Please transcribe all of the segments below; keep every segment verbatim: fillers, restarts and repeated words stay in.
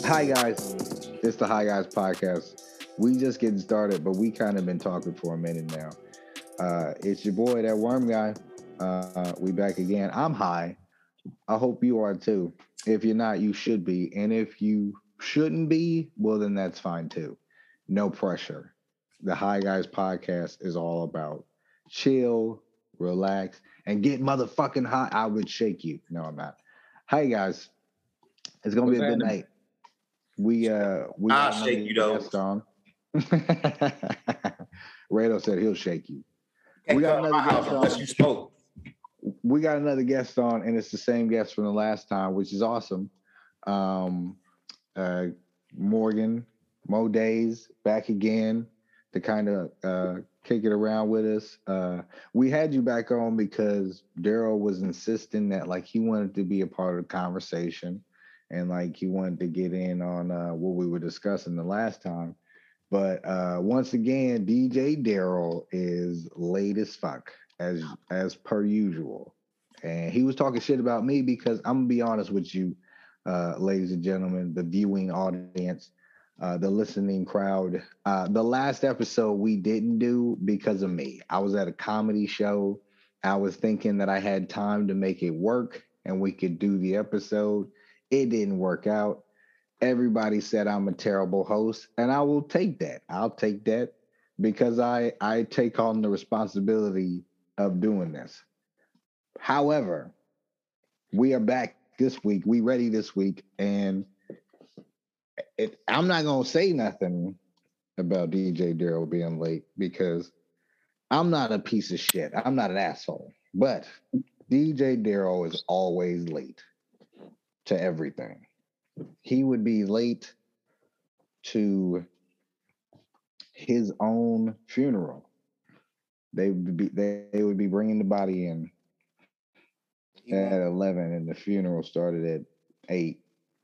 Hi guys, it's the Hi Guys podcast. We just getting started, but we kind of been talking for a minute now. Uh, it's your boy, that worm guy. Uh, we back again. I'm high. I hope you are too. If you're not, you should be. And if you shouldn't be, well, then that's fine too. No pressure. The Hi Guys podcast is all about chill, relax, and get motherfucking high. I would shake you. No, I'm not. Hi guys, it's gonna What's be a good happening? night. We uh we I'll got shake another you, though. guest on. Rado said he'll shake you. Can't We got come to my another house guest unless on. you smoke. We got another guest on, and it's the same guest from the last time, which is awesome. Um, uh, Morgan Mo Days back again to kind of uh, kick it around with us. Uh, we had you back on because Daryl was insisting that like he wanted to be a part of the conversation, and like he wanted to get in on uh, what we were discussing the last time. But uh, once again, D J Daryl is late as fuck, as as per usual. And he was talking shit about me because I'm gonna be honest with you, uh, ladies and gentlemen, the viewing audience, uh, the listening crowd. Uh, the last episode we didn't do because of me. I was at a comedy show. I was thinking that I had time to make it work and we could do the episode. It didn't work out. Everybody said I'm a terrible host, and I will take that. I'll take that because I I take on the responsibility of doing this. However, we are back this week. We ready this week, and it, I'm not gonna say nothing about D J Daryl being late because I'm not a piece of shit. I'm not an asshole, but D J Daryl is always late to everything. He would be late to his own funeral. They would be they, they would be bringing the body in at eleven, and the funeral started at eight.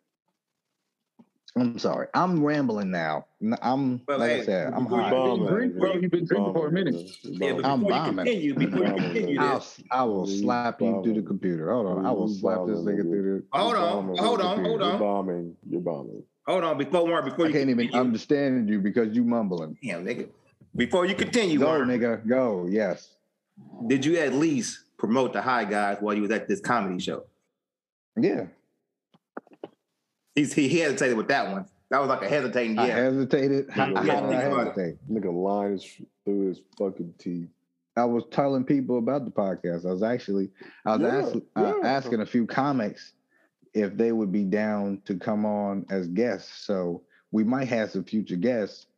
I'm sorry, I'm rambling now. N- I'm Well, like I hey, said, I'm before you high. Been continue, drink, bro. You've been drinking for a minute. yeah, but I'm before you bombing. continue, before you Bombing, continue I'll this, I will slap you through the computer. Hold on, I will You slap this bombing, nigga nigga. through the. hold You're on, bombing, hold nigga. on, hold You're on, bombing. You're bombing. hold on. Before Warren, before I you can't even continue, understand you because you mumbling. damn nigga, before you continue, Go, Warren, nigga, go. Yes. did you at least promote the High Guys while you was at this comedy show? Yeah. He's, he hesitated with that one. That was like a hesitating I yeah. hesitated. How, Nigga, how did I think about it. hesitate? Nigga lying his, through his fucking teeth. I was telling people about the podcast. I was actually, I was Yeah, ask, uh, yeah. asking a few comics if they would be down to come on as guests. So we might have some future guests.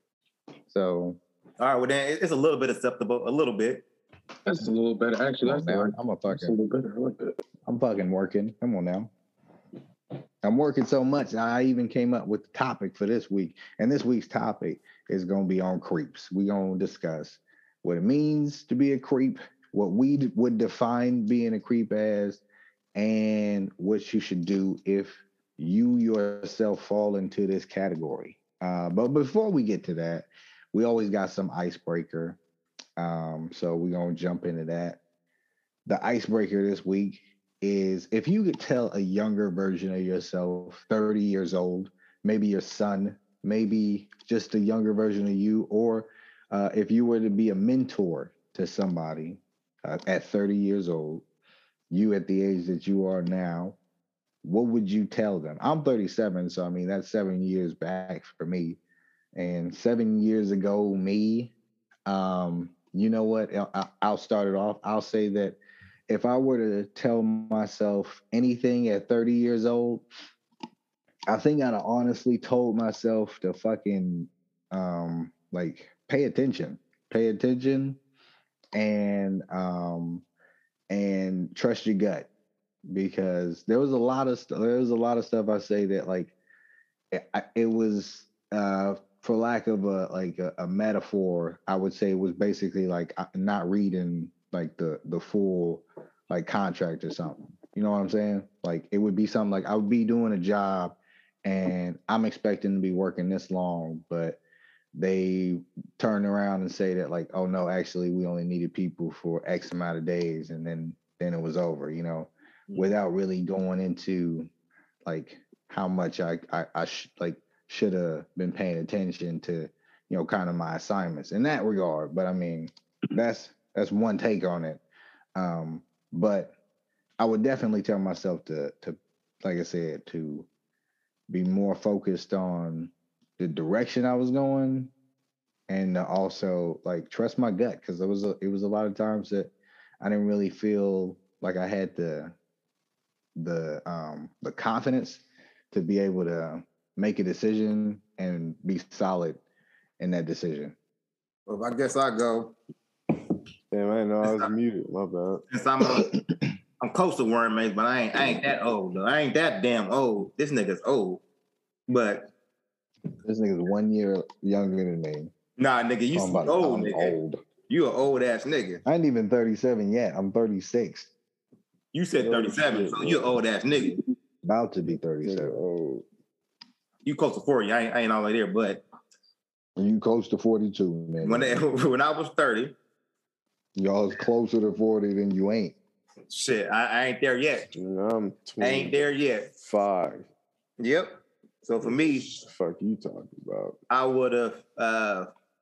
So All right, well then it- it's a little bit acceptable, a little bit. That's a little better. Actually, come on that's now, right. I'm a That's a fucking, little better. I like that. I'm fucking working. Come on now. I'm working so much. I even came up with the topic for this week, and this week's topic is going to be on creeps. We're going to discuss what it means to be a creep, what we d- would define being a creep as, and what you should do if you yourself fall into this category. Uh, but before we get to that, we always got some icebreaker. Um, so we're going to jump into that. The icebreaker this week is if you could tell a younger version of yourself, thirty years old, maybe your son, maybe just a younger version of you, or uh, if you were to be a mentor to somebody uh, at thirty years old, you at the age that you are now, what would you tell them? I'm thirty-seven, so I mean, that's seven years back for me. And seven years ago, me, um, you know what? I'll, I'll start it off. I'll say that if I were to tell myself anything at thirty years old, I think I'd have honestly told myself to fucking um like pay attention. Pay attention and um and trust your gut because there was a lot of st- there was a lot of stuff I say that like it, it was uh for lack of a like a, a metaphor, I would say it was basically like uh, not reading like the the full like contract or something. You know what I'm saying? Like it would be something like I would be doing a job and I'm expecting to be working this long, but they turn around and say that like, oh no, actually we only needed people for X amount of days, and then then it was over. You know, without really going into like how much I I, I sh- like should have been paying attention to, you know, kind of my assignments in that regard. But I mean, that's that's one take on it. Um, but I would definitely tell myself to to like I said to be more focused on the direction I was going, and to also like trust my gut, because there was a, it was a lot of times that I didn't really feel like I had the the um the confidence to be able to make a decision and be solid in that decision. Well, I guess I go. Damn, I didn't know I was muted. My bad. Since I'm a, I'm close to worm maze, but I ain't I ain't that old. Though. I ain't that damn old. This nigga's old. But This nigga's one year younger than me. nah, nigga, you Talking some about old I'm nigga. old. You an old ass nigga. I ain't even thirty-seven yet. I'm thirty-six. You said Oh, thirty-seven, shit, so man. you an old ass nigga. About to be Nigga, thirty-seven. oh, You close to forty. I ain't, I ain't all the way there, but You close to forty-two, man. when they, when I was thirty, Y'all is closer to forty than you ain't. shit, I, I ain't there yet. nigga, I'm I ain't there yet. twenty-five. Yep. So for me, Fuck you talking about? I would have, uh,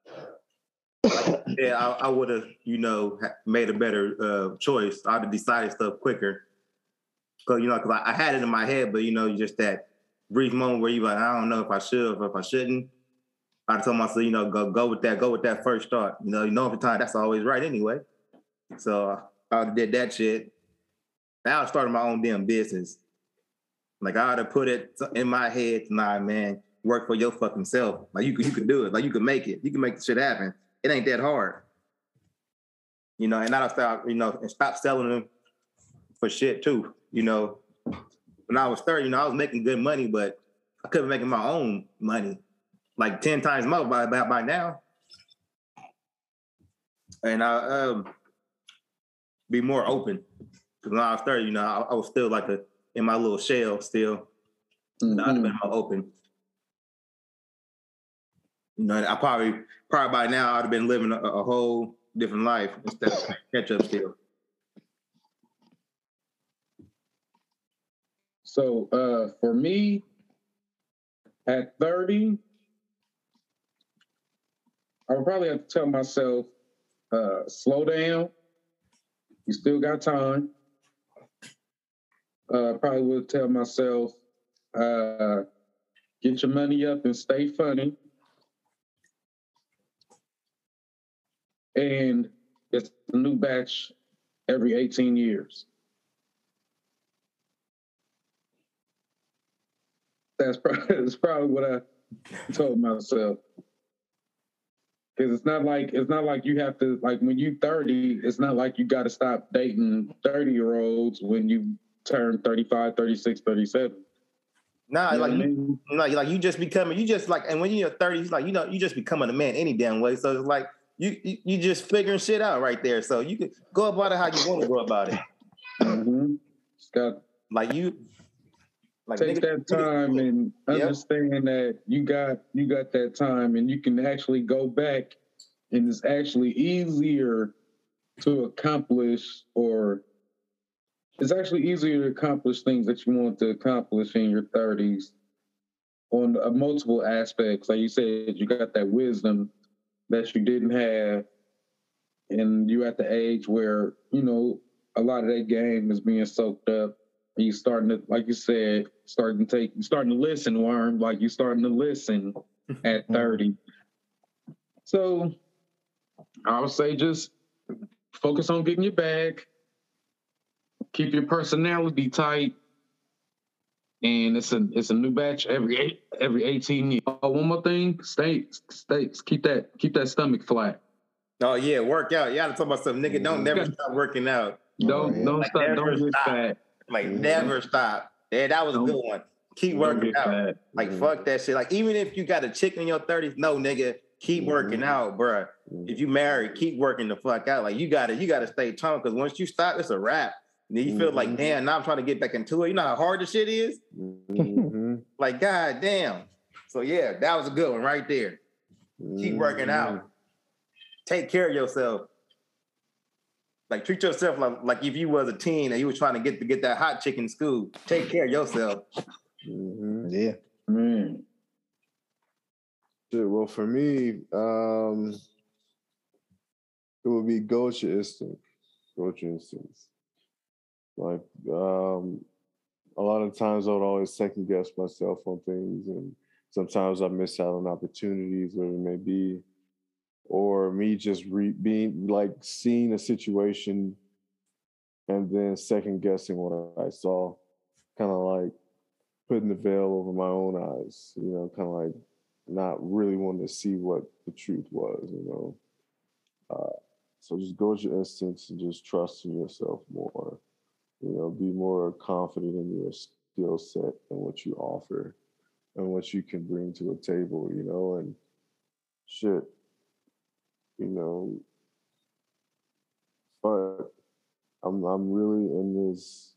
yeah, I, I would have, you know, ha- made a better uh, choice. I'd have decided stuff quicker. Cause you know, cause I, I had it in my head, but you know, just that brief moment where you like, I don't know if I should or if I shouldn't. I told myself, you know, go go with that, go with that first thought. You know, you know, at the time that's always right anyway. So I did that shit. Now I started my own damn business. Like I ought to put it in my head, nah, man, work for your fucking self. Like you could, you could do it. Like you can make it. You can make the shit happen. It ain't that hard. You know, and I start, you know, and stop selling them for shit too. You know, when I was thirty, you know, I was making good money, but I couldn't make my own money, like ten times more by by, by now. And I um be more open. Because when I was thirty, you know, I, I was still like a in my little shell still. Mm-hmm. I'd have been more open. You know, I probably probably by now I'd have been living a, a whole different life instead of catch up still. So uh, for me, at thirty, I would probably have to tell myself, uh, slow down. You still got time. Uh, probably would tell myself, uh, get your money up and stay funny. And it's a new batch every eighteen years. That's probably, that's probably what I told myself. Because it's not like it's not like you have to, like when you thirty, it's not like you got to stop dating thirty-year-olds when you turn thirty-five, thirty-six, thirty-seven. Nah, You know like what I you, mean? like like you just becoming, you just like, and when you're thirty, it's like, you know, you just becoming a man any damn way. So it's like you you, you just figuring shit out right there. So you can go about it how you want to go about it. Mm-hmm. It's got Like you like take nigga, that time nigga, and yep. understand that you got you got that time and you can actually go back and it's actually easier to accomplish, or it's actually easier to accomplish things that you want to accomplish in your thirties on uh, multiple aspects. Like you said, you got that wisdom that you didn't have, and you're at the age where, you know, a lot of that game is being soaked up. And you starting to, like you said, starting to take, starting to listen, Worm, like you starting to listen at thirty. So I would say just focus on getting your bag, keep your personality tight, and it's a it's a new batch every eight, every eighteen years. Oh, one more thing, stay stay keep that keep that stomach flat. Oh yeah, work out. You gotta talk about something, nigga. Don't never stop working out. Don't Oh, yeah. don't Like, stop. never Don't get stop. fat. Like Mhm. never stop. Yeah, that was a Don't- good one. Keep Don't working get out. fat. Like Mhm. fuck that shit. Like even if you got a chick in your thirties, no nigga, keep Mhm. working out, bruh. Mhm. If you married, keep working the fuck out. Like you gotta, you gotta stay toned because once you stop, it's a wrap. And then you feel like, Mhm. damn, now I'm trying to get back into it. You know how hard the shit is? Mhm. Like, god damn. So yeah, that was a good one right there. Keep working out. Take care of yourself. Like treat yourself like, like if you was a teen and you was trying to get to get that hot chick in school. Take care of yourself. Mm-hmm. Yeah. Man. Shit, well, for me, um, it would be go with your instinct. Go with your instincts. Like, um, a lot of times I would always second guess myself on things, and sometimes I miss out on opportunities, whatever it may be, or me just re- being like seeing a situation and then second guessing what I saw, kind of like putting the veil over my own eyes, you know, kind of like not really wanting to see what the truth was, you know. Uh, so just go with your instincts and just trust in yourself more. You know, be more confident in your skill set and what you offer and what you can bring to a table, you know, and shit, you know, but I'm I'm really in this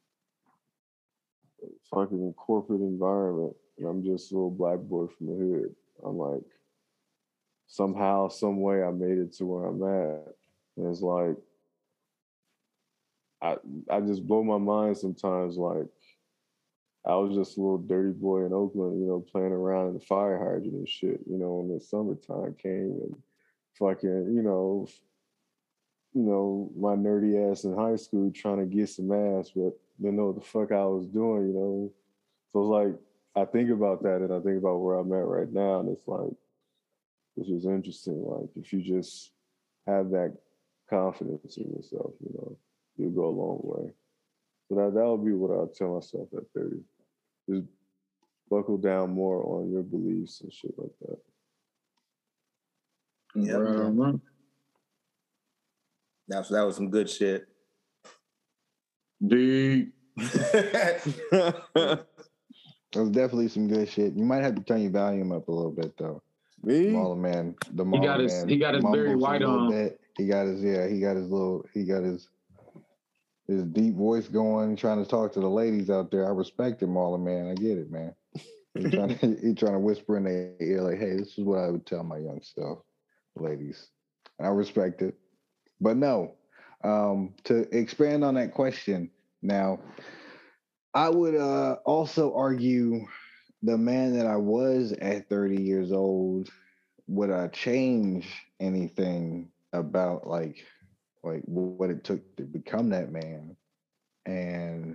fucking corporate environment and I'm just a little black boy from the hood. I'm like, somehow, some way I made it to where I'm at. And it's like I I just blow my mind sometimes, like I was just a little dirty boy in Oakland, you know, playing around in the fire hydrant and shit, you know, when the summertime came and fucking, you know, you know, my nerdy ass in high school trying to get some ass, but didn't know what the fuck I was doing, you know. So it's like I think about that and I think about where I'm at right now, and it's like this is interesting. Like if you just have that confidence in yourself, you know, you'll go a long way. So that that would be what I'll tell myself at thirty. Just buckle down more on your beliefs and shit like that. Yep. Right. That was, that was some good shit. Deep. That was definitely some good shit. You might have to turn your volume up a little bit though. Me? Marlon Man, the He got Marlon his Man. he got his Barry mumbles a White little on. bit. He got his yeah. He got his little. He got his his deep voice going, trying to talk to the ladies out there. I respect him, Marlon Man. I get it, man. He trying to he trying to whisper in their ear like, "Hey, this is what I would tell my young self, ladies." And I respect it. But no, um, to expand on that question now, I would uh, also argue the man that I was at thirty years old, would I change anything about like like what it took to become that man? And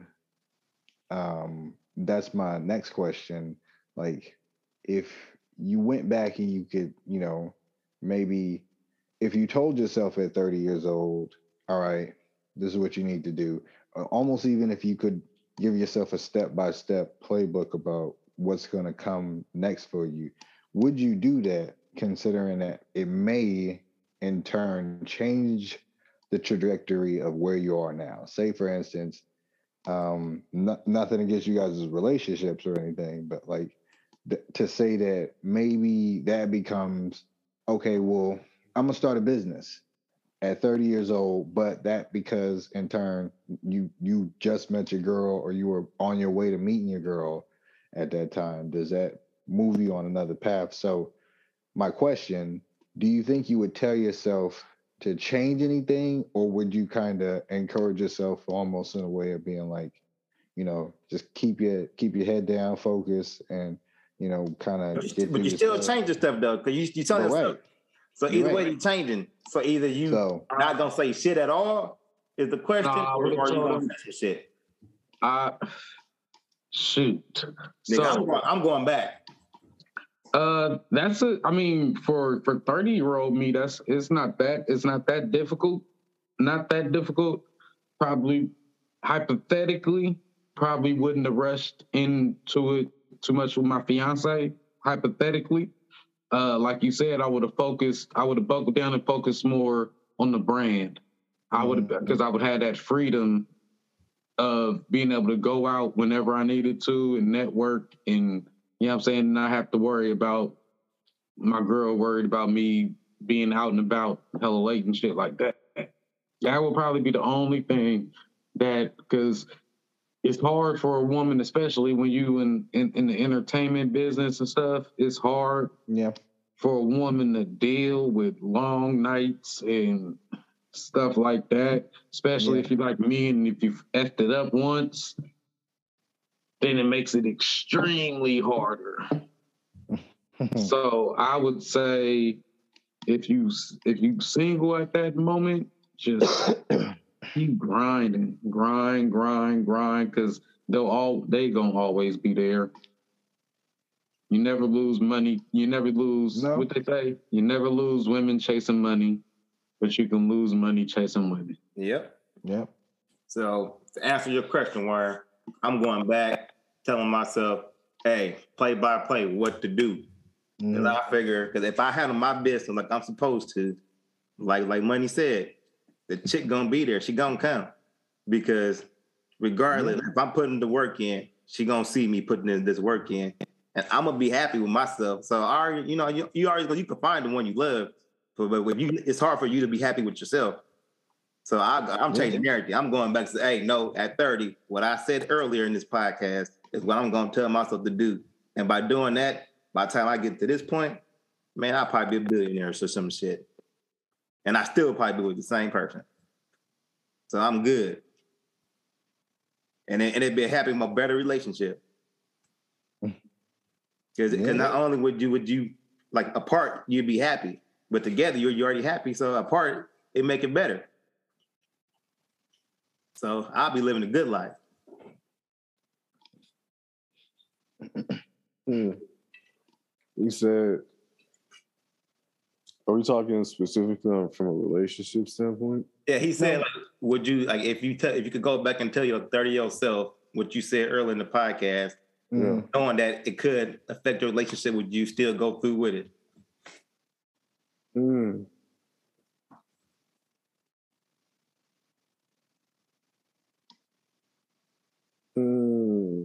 um that's my next question. Like if you went back and you could, you know, maybe if you told yourself at thirty years old, all right, this is what you need to do, uh, almost even if you could give yourself a step-by-step playbook about what's going to come next for you, would you do that considering that it may in turn change the trajectory of where you are now? Say for instance, um no, nothing against you guys' relationships or anything, but like th- to say that maybe that becomes okay, well, I'm gonna start a business at thirty years old, but that because in turn you you just met your girl or you were on your way to meeting your girl at that time, does that move you on another path? So my question, do you think you would tell yourself to change anything, or would you kind of encourage yourself almost in a way of being like, you know, just keep your keep your head down, focus, and you know, kind of But you, get but through you your still stuff? changing stuff though, because you you tell But yourself. right, So you're either way, right. you changing. So either you So not gonna say shit at all is the question, Nah, I or, would've or you told gonna him- say some shit. I shoot. Nigga, I'm, So going, I'm going back. uh that's a I mean for for thirty year old me, that's it's not that it's not that difficult. Not that difficult. Probably hypothetically, probably wouldn't have rushed into it too much with my fiance. Hypothetically. Uh like you said, I would have focused, I would have buckled down and focused more on the brand. I would have because I would have that freedom of being able to go out whenever I needed to and network and, you know what I'm saying, not have to worry about my girl worried about me being out and about hella late and shit like that. That would probably be the only thing that, because it's hard for a woman, especially when you in, in, in the entertainment business and stuff, it's hard yeah, for a woman to deal with long nights and stuff like that, especially Yeah. if you're like me and if you've effed it up once, then it makes it extremely harder. So I would say if you if you single at that moment, just keep grinding, grind, grind, grind, because they'll all they gonna always be there. You never lose money. You never lose No. what they say. You never lose women chasing money, but you can lose money chasing women. Yep. Yep. So to answer your question, Warren, I'm going back, telling myself, hey, play by play, what to do. Because Mhm. I figure, because if I handle my business like I'm supposed to, like like Money said, the chick gonna be there. She gonna come. Because regardless, if I'm putting the work in, she gonna see me putting in this work in. And I'm gonna be happy with myself. So I already, you know, you, you always you can find the one you love, but but when you, it's hard for you to be happy with yourself. So I, I'm changing everything. I'm going back to say, hey, no, at thirty, what I said earlier in this podcast is what I'm gonna tell myself to do. And by doing that, by the time I get to this point, man, I'll probably be a billionaire or some shit. And I still probably be with the same person. So I'm good. And it, and it'd be a happy, a better relationship. Because Yeah. not only would you would you like apart, you'd be happy, but together you're, you're already happy. So apart, it make it better. So I'll be living a good life. Hmm. You said, are we talking specifically on, from a relationship standpoint? Yeah, he said, like, would you like if you tell if you could go back and tell your thirty-year-old self what you said earlier in the podcast, Mhm. knowing that it could affect your relationship, would you still go through with it? Hmm. Hmm.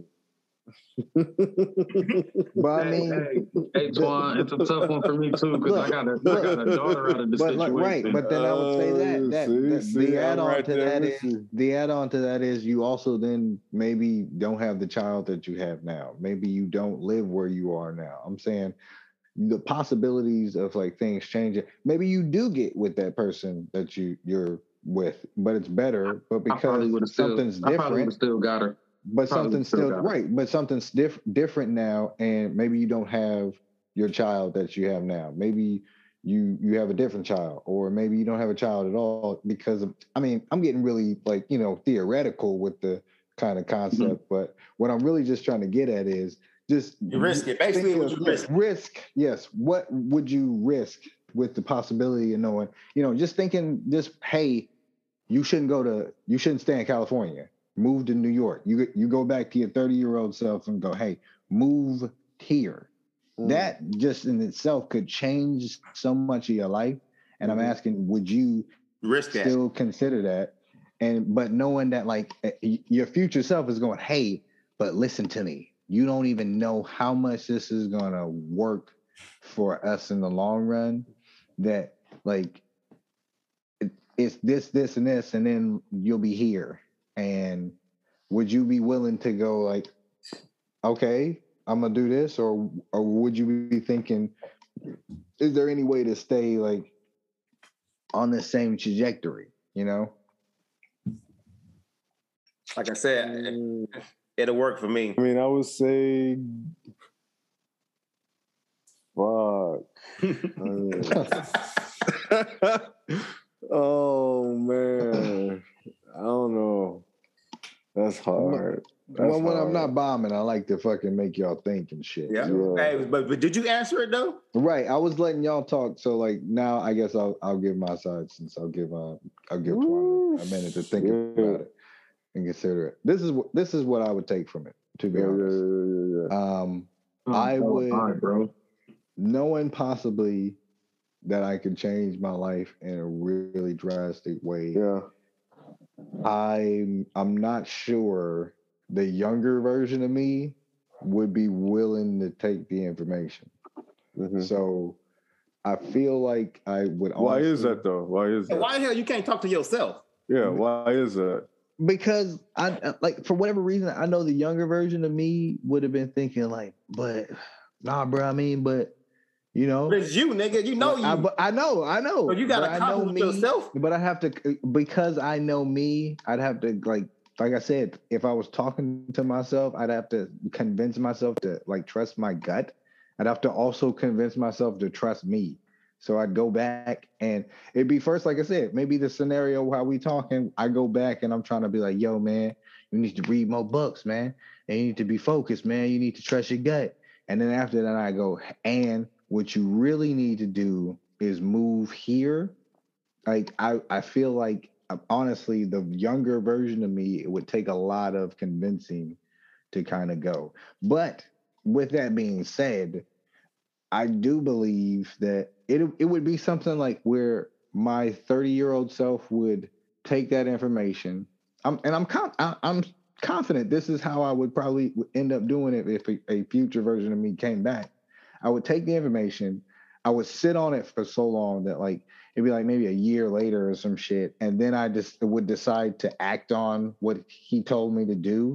But I Hey, mean, hey, hey, Twan, it's a tough one for me too because I got a I got a daughter out of the but like, situation. right, but then I would say that Oh, that, see, that see, the I'm add-on right to there that with is you. the add-on to that is you also then maybe don't have the child that you have now. Maybe you don't live where you are now. I'm saying the possibilities of like things changing. Maybe you do get with that person that you you're with, but it's better. But I probably would have because still something's I probably would have different, still got her. but Probably something's still still got it. right. But something's diff- different now, and maybe you don't have your child that you have now. Maybe you you have a different child, or maybe you don't have a child at all because of. I mean, I'm getting really like you know theoretical with the kind of concept, but what I'm really just trying to get at is just You risk it. Basically, think what of- you yes, risk. risk. Yes, what would you risk with the possibility of knowing? You know, just thinking, just hey, you shouldn't go to, you shouldn't stay in California. Move to New York. You you go back to your thirty-year-old self and go, hey, move here. Hmm. That just in itself could change so much of your life. And Mhm. I'm asking, would you Risk that. still consider that? And but knowing that like eh, your future self is going, hey, but listen to me. You don't even know how much this is gonna work for us in the long run. That like it, it's this, this, and this, and then you'll be here. And would you be willing to go like, okay, I'm gonna do this, or or would you be thinking, is there any way to stay like on the same trajectory? You know? Like I said, Hmm. it'll work for me. I mean, I would say, fuck. I mean- oh man, I don't know. That's hard. That's well, when I'm hard. not bombing, I like to fucking make y'all think and shit. Yeah. So- Yeah. Hey, but but did you answer it though? Right. I was letting y'all talk, so like now I guess I'll I'll give my side since I'll give uh I'll give Twan a minute to think Yeah. about it and consider it. This is what this is what I would take from it, to be Yeah, yeah, honest. yeah, yeah, Um, Oh, I oh, would- all right, bro. knowing possibly that I could change my life in a really drastic way, yeah. I'm I'm not sure the younger version of me would be willing to take the information. Mhm. So I feel like I would. Why is honestly- that though? Why is that? Why the hell you can't talk to yourself? Yeah, why is that? Because I like for whatever reason I know the younger version of me would have been thinking like, but nah, bro. I mean, but you know, But it's you, nigga. You know you. I, but I know, I know. So you gotta but I know compliment me, yourself. But I have to because I know me. I'd have to like like I said, if I was talking to myself, I'd have to convince myself to like trust my gut. I'd have to also convince myself to trust me. So I'd go back and it'd be first, like I said, maybe the scenario while we talking, I go back and I'm trying to be like, yo, man, you need to read more books, man. And you need to be focused, man. You need to trust your gut. And then after that, I go, and what you really need to do is move here. Like, I, I feel like, honestly, the younger version of me, it would take a lot of convincing to kind of go. But with that being said, I do believe that it it would be something like where my thirty-year-old self would take that information. I'm, and I'm com- I, I'm confident this is how I would probably end up doing it if a, a future version of me came back. I would take the information, I would sit on it for so long that like it'd be like maybe a year later or some shit, and then I just would decide to act on what he told me to do,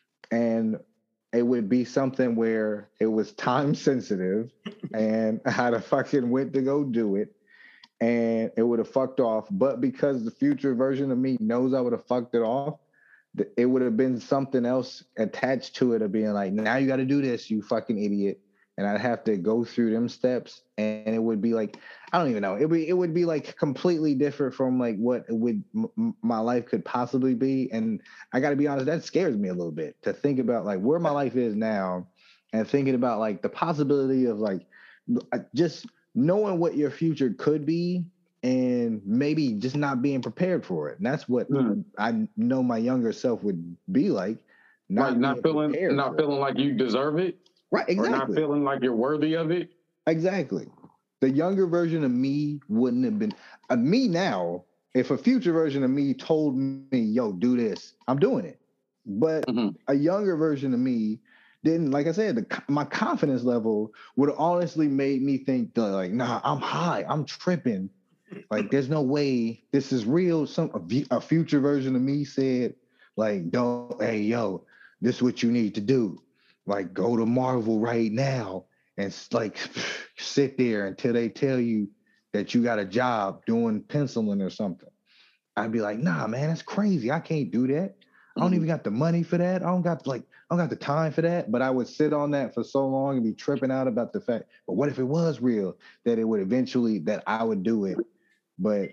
and it would be something where it was time sensitive and I had a fucking went to go do it and it would have fucked off. But because the future version of me knows I would have fucked it off, it would have been something else attached to it of being like, now you got to do this, you fucking idiot. And I'd have to go through them steps, and it would be like, I don't even know. It would be, it would be like completely different from like what it would m- my life could possibly be. And I got to be honest, that scares me a little bit to think about like where my life is now, and thinking about like the possibility of like just knowing what your future could be, and maybe just not being prepared for it. And that's what Mm. I know my younger self would be like. Not like not feeling, not feeling it. like you deserve it. Right, exactly. Or not feeling like you're worthy of it. Exactly. The younger version of me wouldn't have been uh, me now. If a future version of me told me, yo, do this, I'm doing it. But mm-hmm. a younger version of me didn't, like I said, the, my confidence level would have honestly made me think that, like, nah, I'm high, I'm tripping. Like, there's no way this is real. Some a, a future version of me said, like, don't, hey, yo, this is what you need to do. Like, go to Marvel right now and like sit there until they tell you that you got a job doing penciling or something. I'd be like, nah, man, that's crazy. I can't do that. I don't mm-hmm. even got the money for that. I don't got like, I don't got the time for that. But I would sit on that for so long and be tripping out about the fact, but what if it was real? That it would eventually, that I would do it. But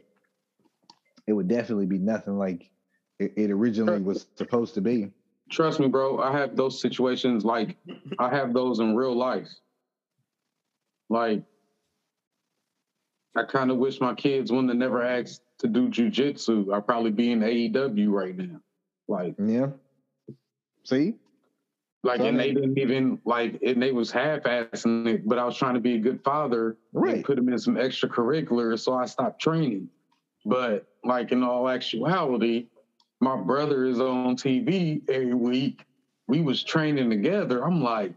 it would definitely be nothing like it, it originally was supposed to be. Trust me, bro. I have those situations. Like, I have those in real life. Like, I kind of wish my kids wouldn't have never asked to do jujitsu. I'd probably be in A E W right now. Like, yeah. See? Like, so and they didn't even, like, and they was half-assing it, but I was trying to be a good father right. and put them in some extracurriculars, so I stopped training. But, like, in all actuality, my brother is on T V every week. We was training together. I'm like,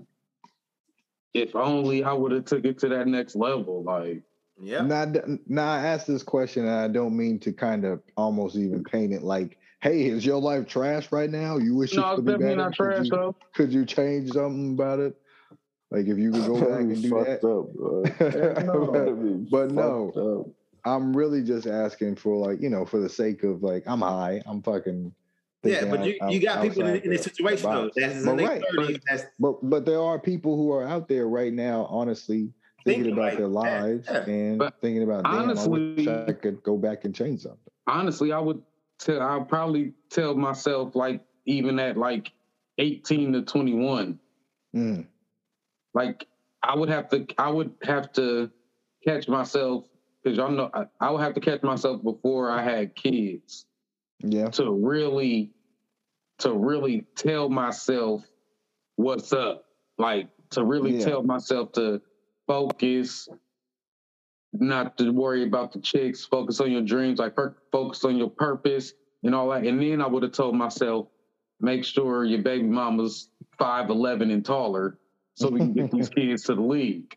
if only I would have took it to that next level. Like, yeah. Now, now I asked this question, and I don't mean to kind of almost even paint it like, hey, is your life trash right now? You wish no, it could it's be better? Not trash, could, you, though. could you change something about it? Like if you could go back and do that? Up, but, but no. Up. I'm really just asking for like, you know, for the sake of like, I'm high, I'm fucking. Yeah, but you, you got people in, in this situation though. That's in their thirties. That's but but there are people who are out there right now, honestly, thinking, thinking about like, their lives yeah, yeah. and but thinking about, damn, honestly, I wish I could go back and change something. Honestly, I would tell. I'll probably tell myself like even at like eighteen to twenty-one, mm. like I would have to. I would have to catch myself. Because y'all know, I, I would have to catch myself before I had kids. Yeah. To really, to really tell myself what's up. Like, to really yeah. tell myself to focus, not to worry about the chicks, focus on your dreams, like per- focus on your purpose and all that. And then I would have told myself, make sure your baby mama's five eleven and taller so we can get these kids to the league.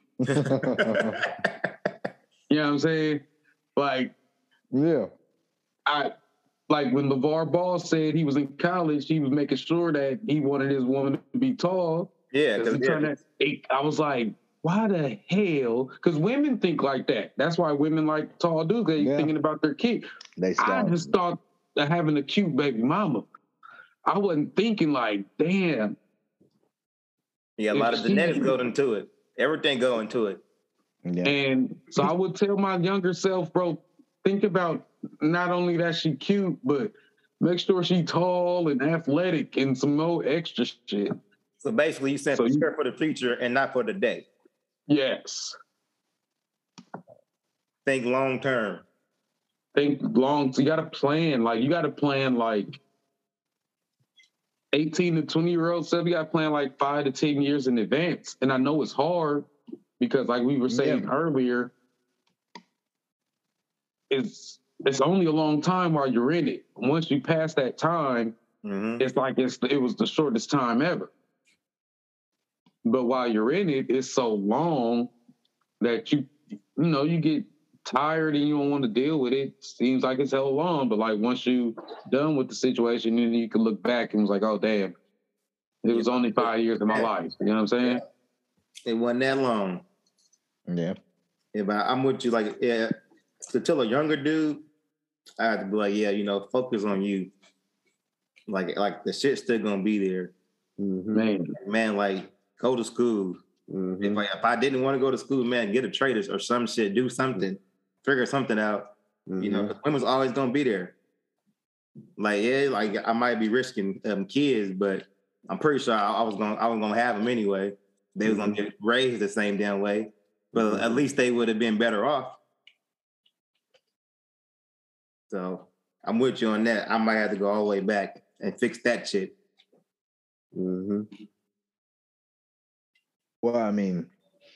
You know what I'm saying? Like, yeah. I like when LeVar Ball said he was in college, he was making sure that he wanted his woman to be tall. Yeah, because yeah. eight. I was like, why the hell? Because women think like that. That's why women like tall dudes. They're yeah. thinking about their kid. They I just thought that having a cute baby mama. I wasn't thinking like, damn. Yeah, a lot of If she- genetics go into it. Everything go into it. Yeah. And so I would tell my younger self, bro, think about not only that she cute, but make sure she tall and athletic and some more extra shit. So basically, you said So you- prepare for the future and not for the day. Yes. Think long term. Think long. You got to plan. Like, you got to plan like eighteen to twenty year old stuff. You got to plan like five to ten years in advance. And I know it's hard because, like we were saying Yeah. earlier, it's it's only a long time while you're in it. Once you pass that time, Mm-hmm. it's like it's it was the shortest time ever. But while you're in it, it's so long that you you know you get tired and you don't want to deal with it. Seems like it's hell long, but like once you done with the situation, then you can look back and was like, oh damn, it was only five years of my life. You know what I'm saying? It wasn't that long. Yeah. If I, I'm with you, like, yeah, to tell a younger dude, I have to be like, yeah, you know, focus on you. Like, like the shit's still gonna be there, Mhm. Man, man. Like, go to school. Mhm. If I, if I didn't want to go to school, man, get a trade or some shit, do something, figure something out. You know, Mhm. the women's always gonna be there. Like, yeah, like I might be risking um, kids, but I'm pretty sure I, I was gonna I was gonna have them anyway. They was gonna get raised the same damn way, but at least they would have been better off. So I'm with you on that. I might have to go all the way back and fix that shit. Mhm. Well, I mean,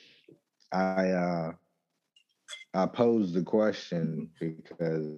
I uh I posed the question because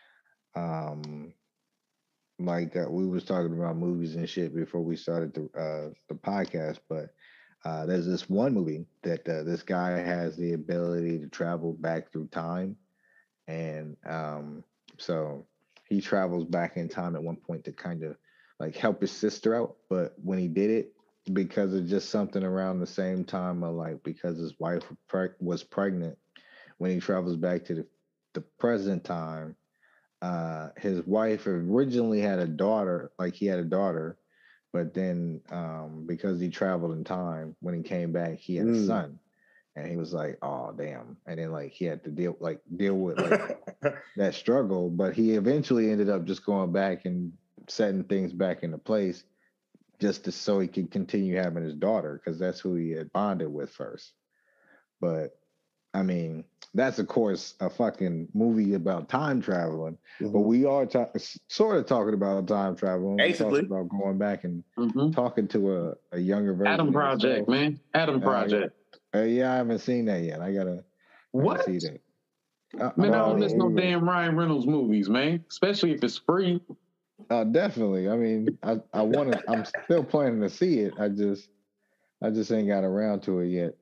um like uh, we was talking about movies and shit before we started the uh the podcast, but uh there's this one movie that uh, this guy has the ability to travel back through time, and um so he travels back in time at one point to kind of like help his sister out, but when he did it, because of just something around the same time of like because his wife preg- was pregnant, when he travels back to the, the present time, uh his wife originally had a daughter, like he had a daughter, but then um because he traveled in time, when he came back he had a Mm. son, and he was like, oh damn, and then like he had to deal like deal with like that struggle, but he eventually ended up just going back and setting things back into place just to, so he could continue having his daughter, because that's who he had bonded with first. But I mean, that's of course a fucking movie about time traveling, but Mhm. we are ta- sort of talking about time traveling. We're Basically. talking about going back and mhm. talking to a, a younger version. Adam of Project, yourself. man. Adam Uh, Project. Uh, yeah, I haven't seen that yet. I gotta, I gotta What? see that. Uh, Man, I uh, don't miss no Oh, damn Ryan Reynolds movies, man. Especially if it's free. uh, definitely. I mean, I, I want to. I'm still planning to see it. I just, I just ain't got around to it yet.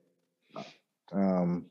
Um.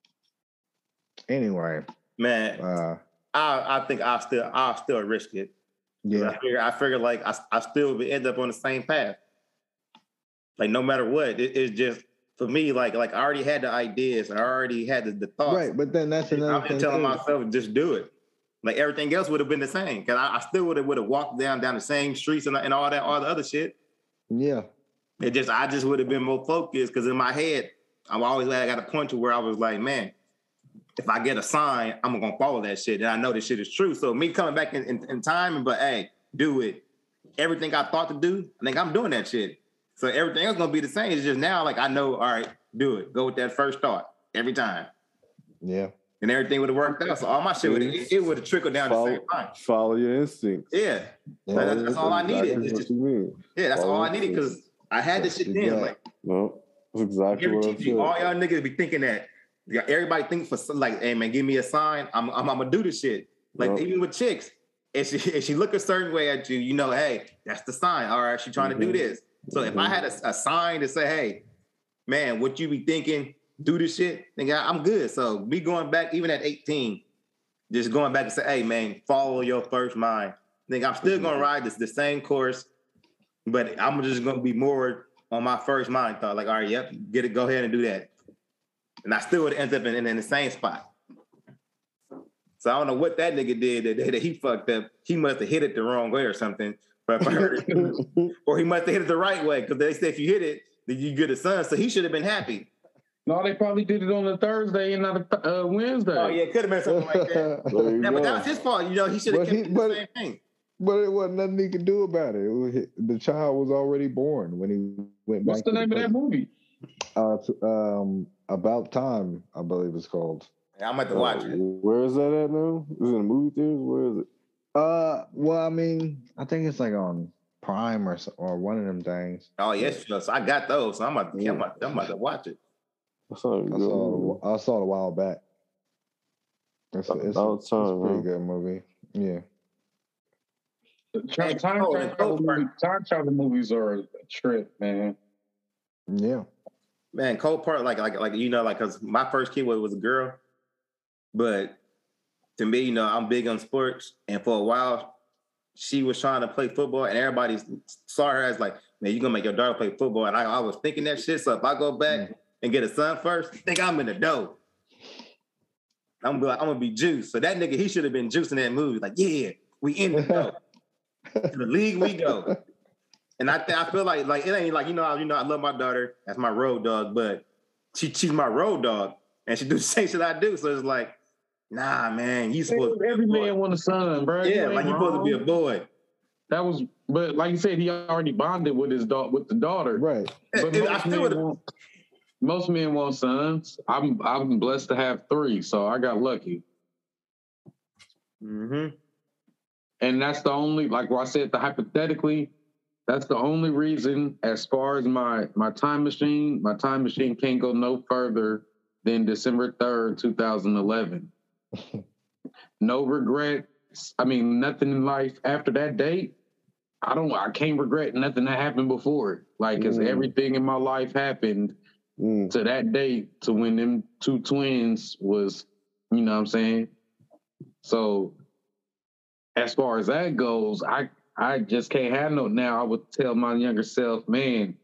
Anyway, Man, uh, I I think I'll still I'll still risk it. 'Cause yeah, I figure I figure like I I still would end up on the same path. Like no matter what, it, it's just for me. Like like I already had the ideas, I already had the, the thoughts. right. But then that's another I'm thing just telling too. myself just do it. Like everything else would have been the same because I, I still would have would have walked down down the same streets and, and all that all the other shit. Yeah, It just I just would have been more focused because in my head I'm always like I got a point to where I was like, man, if I get a sign, I'm gonna follow that shit, and I know this shit is true. So me coming back in, in, in time and but hey, do it. Everything I thought to do, I think I'm doing that shit. So everything else gonna be the same. It's just now like I know, all right, do it. Go with that first thought every time, yeah, and everything would have worked out. So all my shit would it, it would have trickled down the Follow, same time. follow your instincts. Yeah, yeah. That- that's all I needed. Exactly It's what just- you mean. yeah, that's Follow all I your needed because instincts. I had this That's shit the then. guy. Like No, that's exactly every, what I all feel. y'all niggas be thinking that yeah, everybody thinks for some- like, hey man, give me a sign. I'm I'm, I'm gonna do this shit. Like Yep. even with chicks, if she if she look a certain way at you, you know, hey, that's the sign. All right, she trying to do Mhm. this. So if I Mhm. had a, a sign to say, hey, man, what you be thinking? Do this shit. Nigga, I'm good. So me going back even at eighteen, just going back and say, hey man, follow your first mind. Think I'm still gonna ride this the same course, but I'm just gonna be more on my first mind thought. Like, all right, yep, get it, go ahead and do that. And I still would end up in, in, in the same spot. So I don't know what that nigga did that, that he fucked up. He must have hit it the wrong way or something. But or he must have hit it the right way because they say if you hit it, then you get a son. So he should have been happy. No, they probably did it on a Thursday and not a uh, Wednesday. Oh yeah, it could have been something like that. Yeah, but that was his fault. You know, he should have kept the same thing. But it wasn't nothing he could do about it. It was, the child was already born when he went What's back. What's the name the of that movie? Uh, um, About Time, I believe it's called. Yeah, I'm about to watch uh, it. Where is that at now? Is it in the movie theaters? Where is it? Uh, well, I mean, I think it's like on Prime or or one of them things. Oh yes, yeah, so I got those. So I'm about, to, yeah. I'm, about, I'm about to watch it. I saw, it, I saw it a while back. It's, it's, it's, About it's Time, a pretty huh? good movie. Yeah. Time, time, time, travel movie, time travel movies are a trip, man. Yeah. Man, Cole Park, like, like, like you know, like, cause my first kid was, was a girl, but to me, you know, I'm big on sports, and for a while, she was trying to play football, and everybody saw her as like, man, you gonna make your daughter play football, and I, I was thinking that shit. So if I go back mm-hmm. and get a son first, I think I'm in the dough. I'm gonna, I'm gonna be juiced. So that nigga, he should have been juicing that movie. Like, yeah, we in the dough. To the league we go. And I th- I feel like like it ain't like, you know, I, you know, I love my daughter. That's my road dog, but she she's my road dog. And she do the same shit I do. So it's like, nah, man, you supposed to every man want a son, bro. Yeah, you like you supposed to be a boy. That was, but like you said, he already bonded with his da- with the daughter. Right. But it, most, men want, most men want sons. I'm I'm blessed to have three, so I got lucky. Mm-hmm. And that's the only, like I said, the hypothetically, that's the only reason, as far as my my time machine, my time machine can't go no further than December third, two thousand eleven. No regrets. I mean, nothing in life after that date. I don't. I can't regret nothing that happened before it. Like, cause mm. everything in my life happened mm. to that date, to when them two twins was, you know what I'm saying? So, as far as that goes, I I just can't have no. Now I would tell my younger self, man,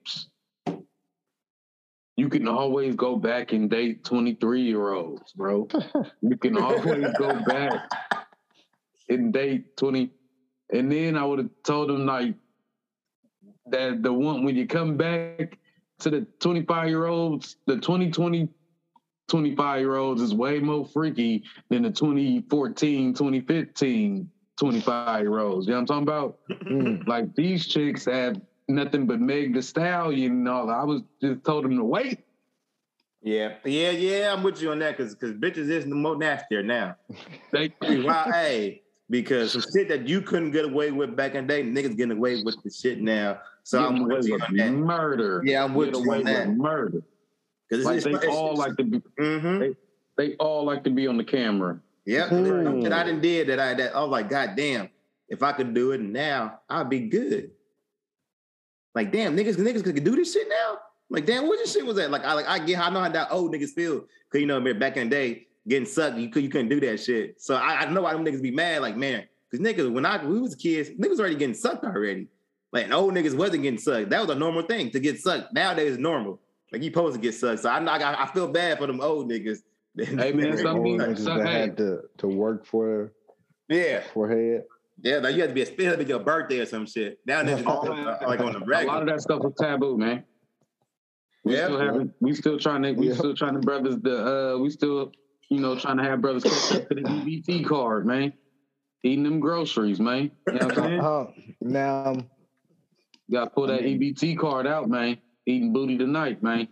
you can always go back and date twenty-three year olds, bro. You can always go back and date twenty. And then I would have told them, like, that the one, when you come back to the twenty-five year olds, the twenty twenty twenty-five year olds is way more freaky than the twenty fourteen, twenty fifteen twenty-five year olds. You know what I'm talking about? Mm. Like, these chicks have nothing but Meg the Stallion and all. I was just told them to wait. Yeah, yeah, yeah. I'm with you on that because because bitches is the more nastier now. They wow, hey, because some shit that you couldn't get away with back in the day, niggas getting away with the shit now. So getting I'm with you on that. Murder. Yeah, I'm with get you on that. Murder. Because like it's, they it's, all it's, like to be. Mm-hmm. They, they all like to be on the camera. Yeah, mm. that I done did that I that I was like, God damn, if I could do it now, I'd be good. Like, damn, niggas, niggas could do this shit now. Like, damn, what this shit was that? Like, I like I get, I know how that old niggas feel, cause you know, back in the day, getting sucked, you could, you couldn't do that shit. So I, I know why them niggas be mad. Like, man, cause niggas, when I we was kids, niggas already getting sucked already. Like, and old niggas wasn't getting sucked. That was a normal thing to get sucked. Nowadays, it's normal. Like, you supposed to get sucked. So I, I, I feel bad for them old niggas. Hey man, some niggas that had to to work for yeah for head. Yeah, like you had to be a spill at your birthday or some shit. Now niggas uh, like on the regular. A lot of that stuff was taboo, man. We yeah, still having, we still trying to, we yeah. still trying to brothers the, uh, we still, you know, trying to have brothers catch up to the E B T card, man. Eating them groceries, man. You know what I'm saying? Uh, now, you gotta pull that I mean, E B T card out, man. Eating booty tonight, man.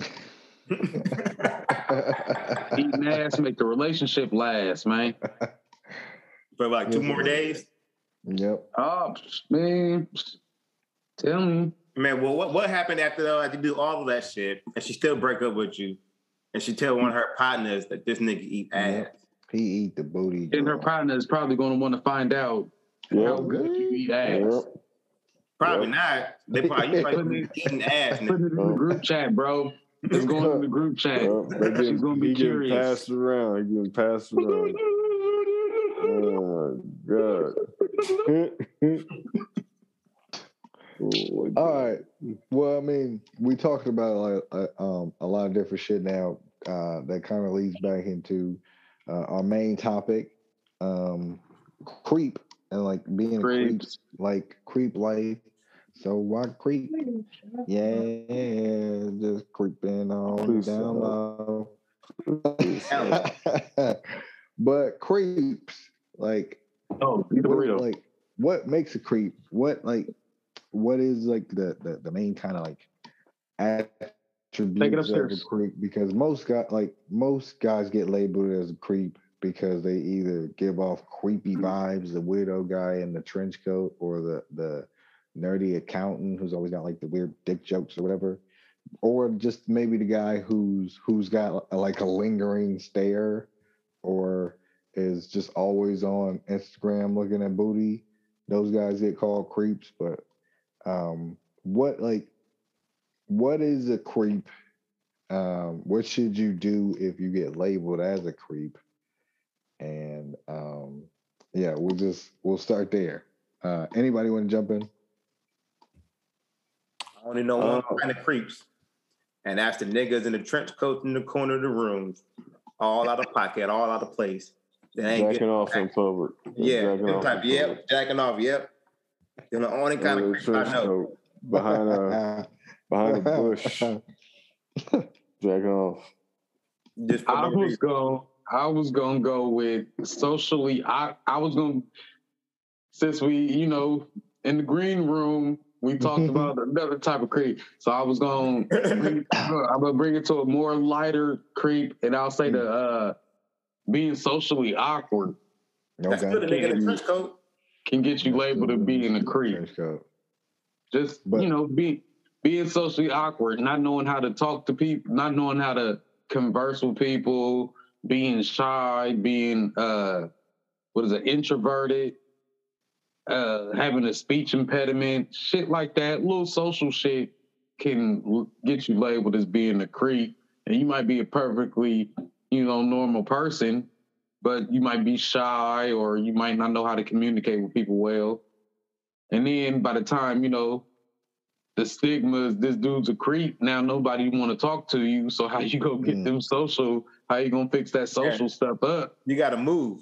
Eating ass make the relationship last, man. For like two more days. Yep. Oh man, tell me. Man, well, what, what happened after though? After you do all of that shit, and she still break up with you, and she tell one of her partners that this nigga eat ass. Yep. He eat the booty. And her partner is probably going to want to find out yep. how good you eat ass. Yep. Probably yep. not. They probably, you probably eating ass. Put it in the group chat, bro. It's going in the group chat. Yep. Getting, She's going to be curious. Getting passed around. He getting passed around. Oh God. Oh, all right. Well, I mean, we talked about like uh, um, a lot of different shit now. Uh, that kind of leads back into uh, our main topic, um, creep. and like being a creep, Creeps. like creep life. So why creep? Yeah, just creeping on Please down stop. low. Please stop. But creeps, like Oh, be the what, real. like what makes a creep? What like what is like the the, the main kind of like attributes of a upstairs. creep? Because most guys like most guys get labeled as a creep because they either give off creepy vibes, the weirdo guy in the trench coat, or the the nerdy accountant who's always got like the weird dick jokes or whatever, or just maybe the guy who's who's got a, like a lingering stare, or is just always on Instagram looking at booty. Those guys get called creeps. But um, what like what is a creep? Um, what should you do if you get labeled as a creep? And um, yeah, we'll just we'll start there. Uh, anybody want to jump in? I only know one Uh, kind of creeps, and that's the niggas in the trench coats in the corner of the rooms, all out of pocket, all out of place. They ain't Jacking getting off in public. yeah, Jacking them off type, in yep, public. jacking off, yep. They're the only kind Under of the creeps I trench know. coat, behind a behind a bush, jacking off. Just for I no was reason. going. I was gonna go with socially. I I was gonna since we you know in the green room we talked about another type of creep. So I was gonna bring. I'm gonna bring it to a more lighter creep, and I'll say the uh, being socially awkward That's Okay. good, a nigga in the trench coat. can get you labeled as being a creep. Trench coat. Just But- you know, be being socially awkward, not knowing how to talk to people, not knowing how to converse with people, being shy, being uh, what is it, introverted, uh, having a speech impediment, shit like that. Little social shit can l- get you labeled as being a creep, and you might be a perfectly, you know, normal person, but you might be shy or you might not know how to communicate with people well. And then by the time, you know, the stigma is this dude's a creep, now nobody want to talk to you. So how you gonna get Mm. them social, how you gonna fix that social Yeah. stuff up? You got to move.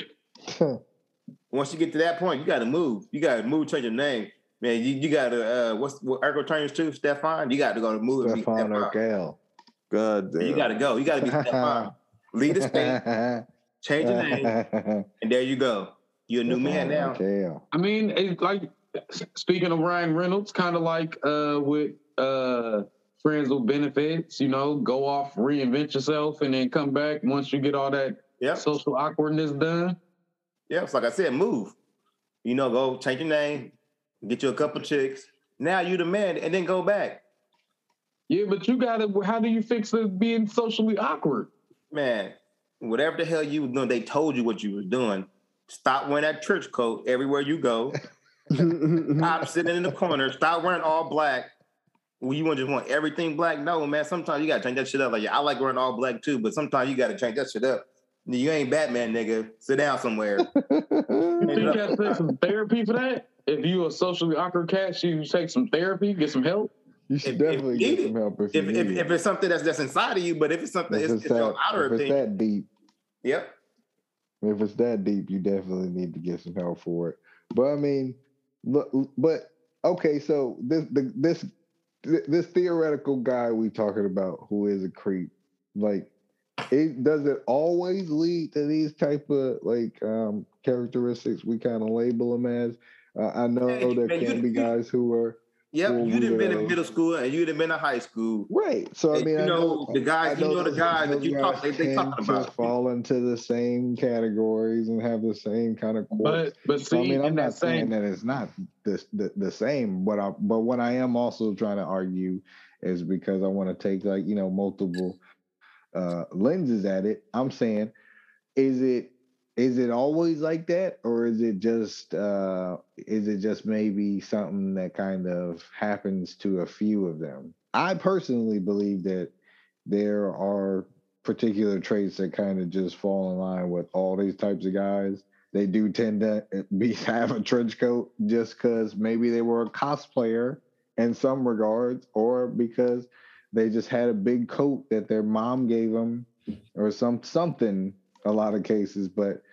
Once you get to that point, you got to move. You got to move, change your name. Man, you, you got to, uh, what's what Ergo turns to? Stefan? You got to go to move and be Stefan Stefan. Urkel. God damn. You got to go. You got to be Stefan. Leave the state, change your name, and there you go. You're a new man now. Urkel. I mean, it's like speaking of Ryan Reynolds, kind of like uh, with uh, Friends with Benefits, you know, go off, reinvent yourself, and then come back once you get all that Yep. social awkwardness done. Yeah, it's like I said, move. You know, go change your name, get you a couple chicks. Now you the man, and then go back. Yeah, but you gotta. How do you fix it being socially awkward? Man, whatever the hell you were doing, they told you what you were doing. Stop wearing that church coat everywhere you go. Stop sitting in the corner. Stop wearing all black. Well, you want just want everything black? No, man. Sometimes you gotta change that shit up. Like, yeah, I like wearing all black too, but sometimes you gotta change that shit up. You ain't Batman, nigga. Sit down somewhere. You think you gotta take some therapy for that? If you a socially awkward cat, you take some therapy, get some help. You should If- definitely if get needed. some help if, If you if, need if it. it's something that's that's inside of you, but if it's something, If it's, it's it's your that, outer if it's opinion. that deep, Yep. if it's that deep, you definitely need to get some help for it. But I mean, look, but okay, so this the, this this theoretical guy we talking about who is a creep, like, it does it always lead to these type of like um, characteristics we kind of label them as. Uh, I know Yeah, there man, can you- be you- guys who are Yep. Well, you done been in weirdos. middle school and you done been in high school. right. So I And mean, you I know, know the guys- I you know the those- guys that those you talk- guys they- they tend talking to about. fall into the same categories and have the same kind of quirks. But but see, So I mean, I'm in not that saying same that it's not the, the the same, but I but what I am also trying to argue is because I want to take like you know multiple uh, lenses at it. I'm saying, is it is it always like that, or is it just uh, is it just maybe something that kind of happens to a few of them? I personally believe that there are particular traits that kind of just fall in line with all these types of guys. They do tend to be have a trench coat just because maybe they were a cosplayer in some regards, or because they just had a big coat that their mom gave them, or some something. A lot of cases, but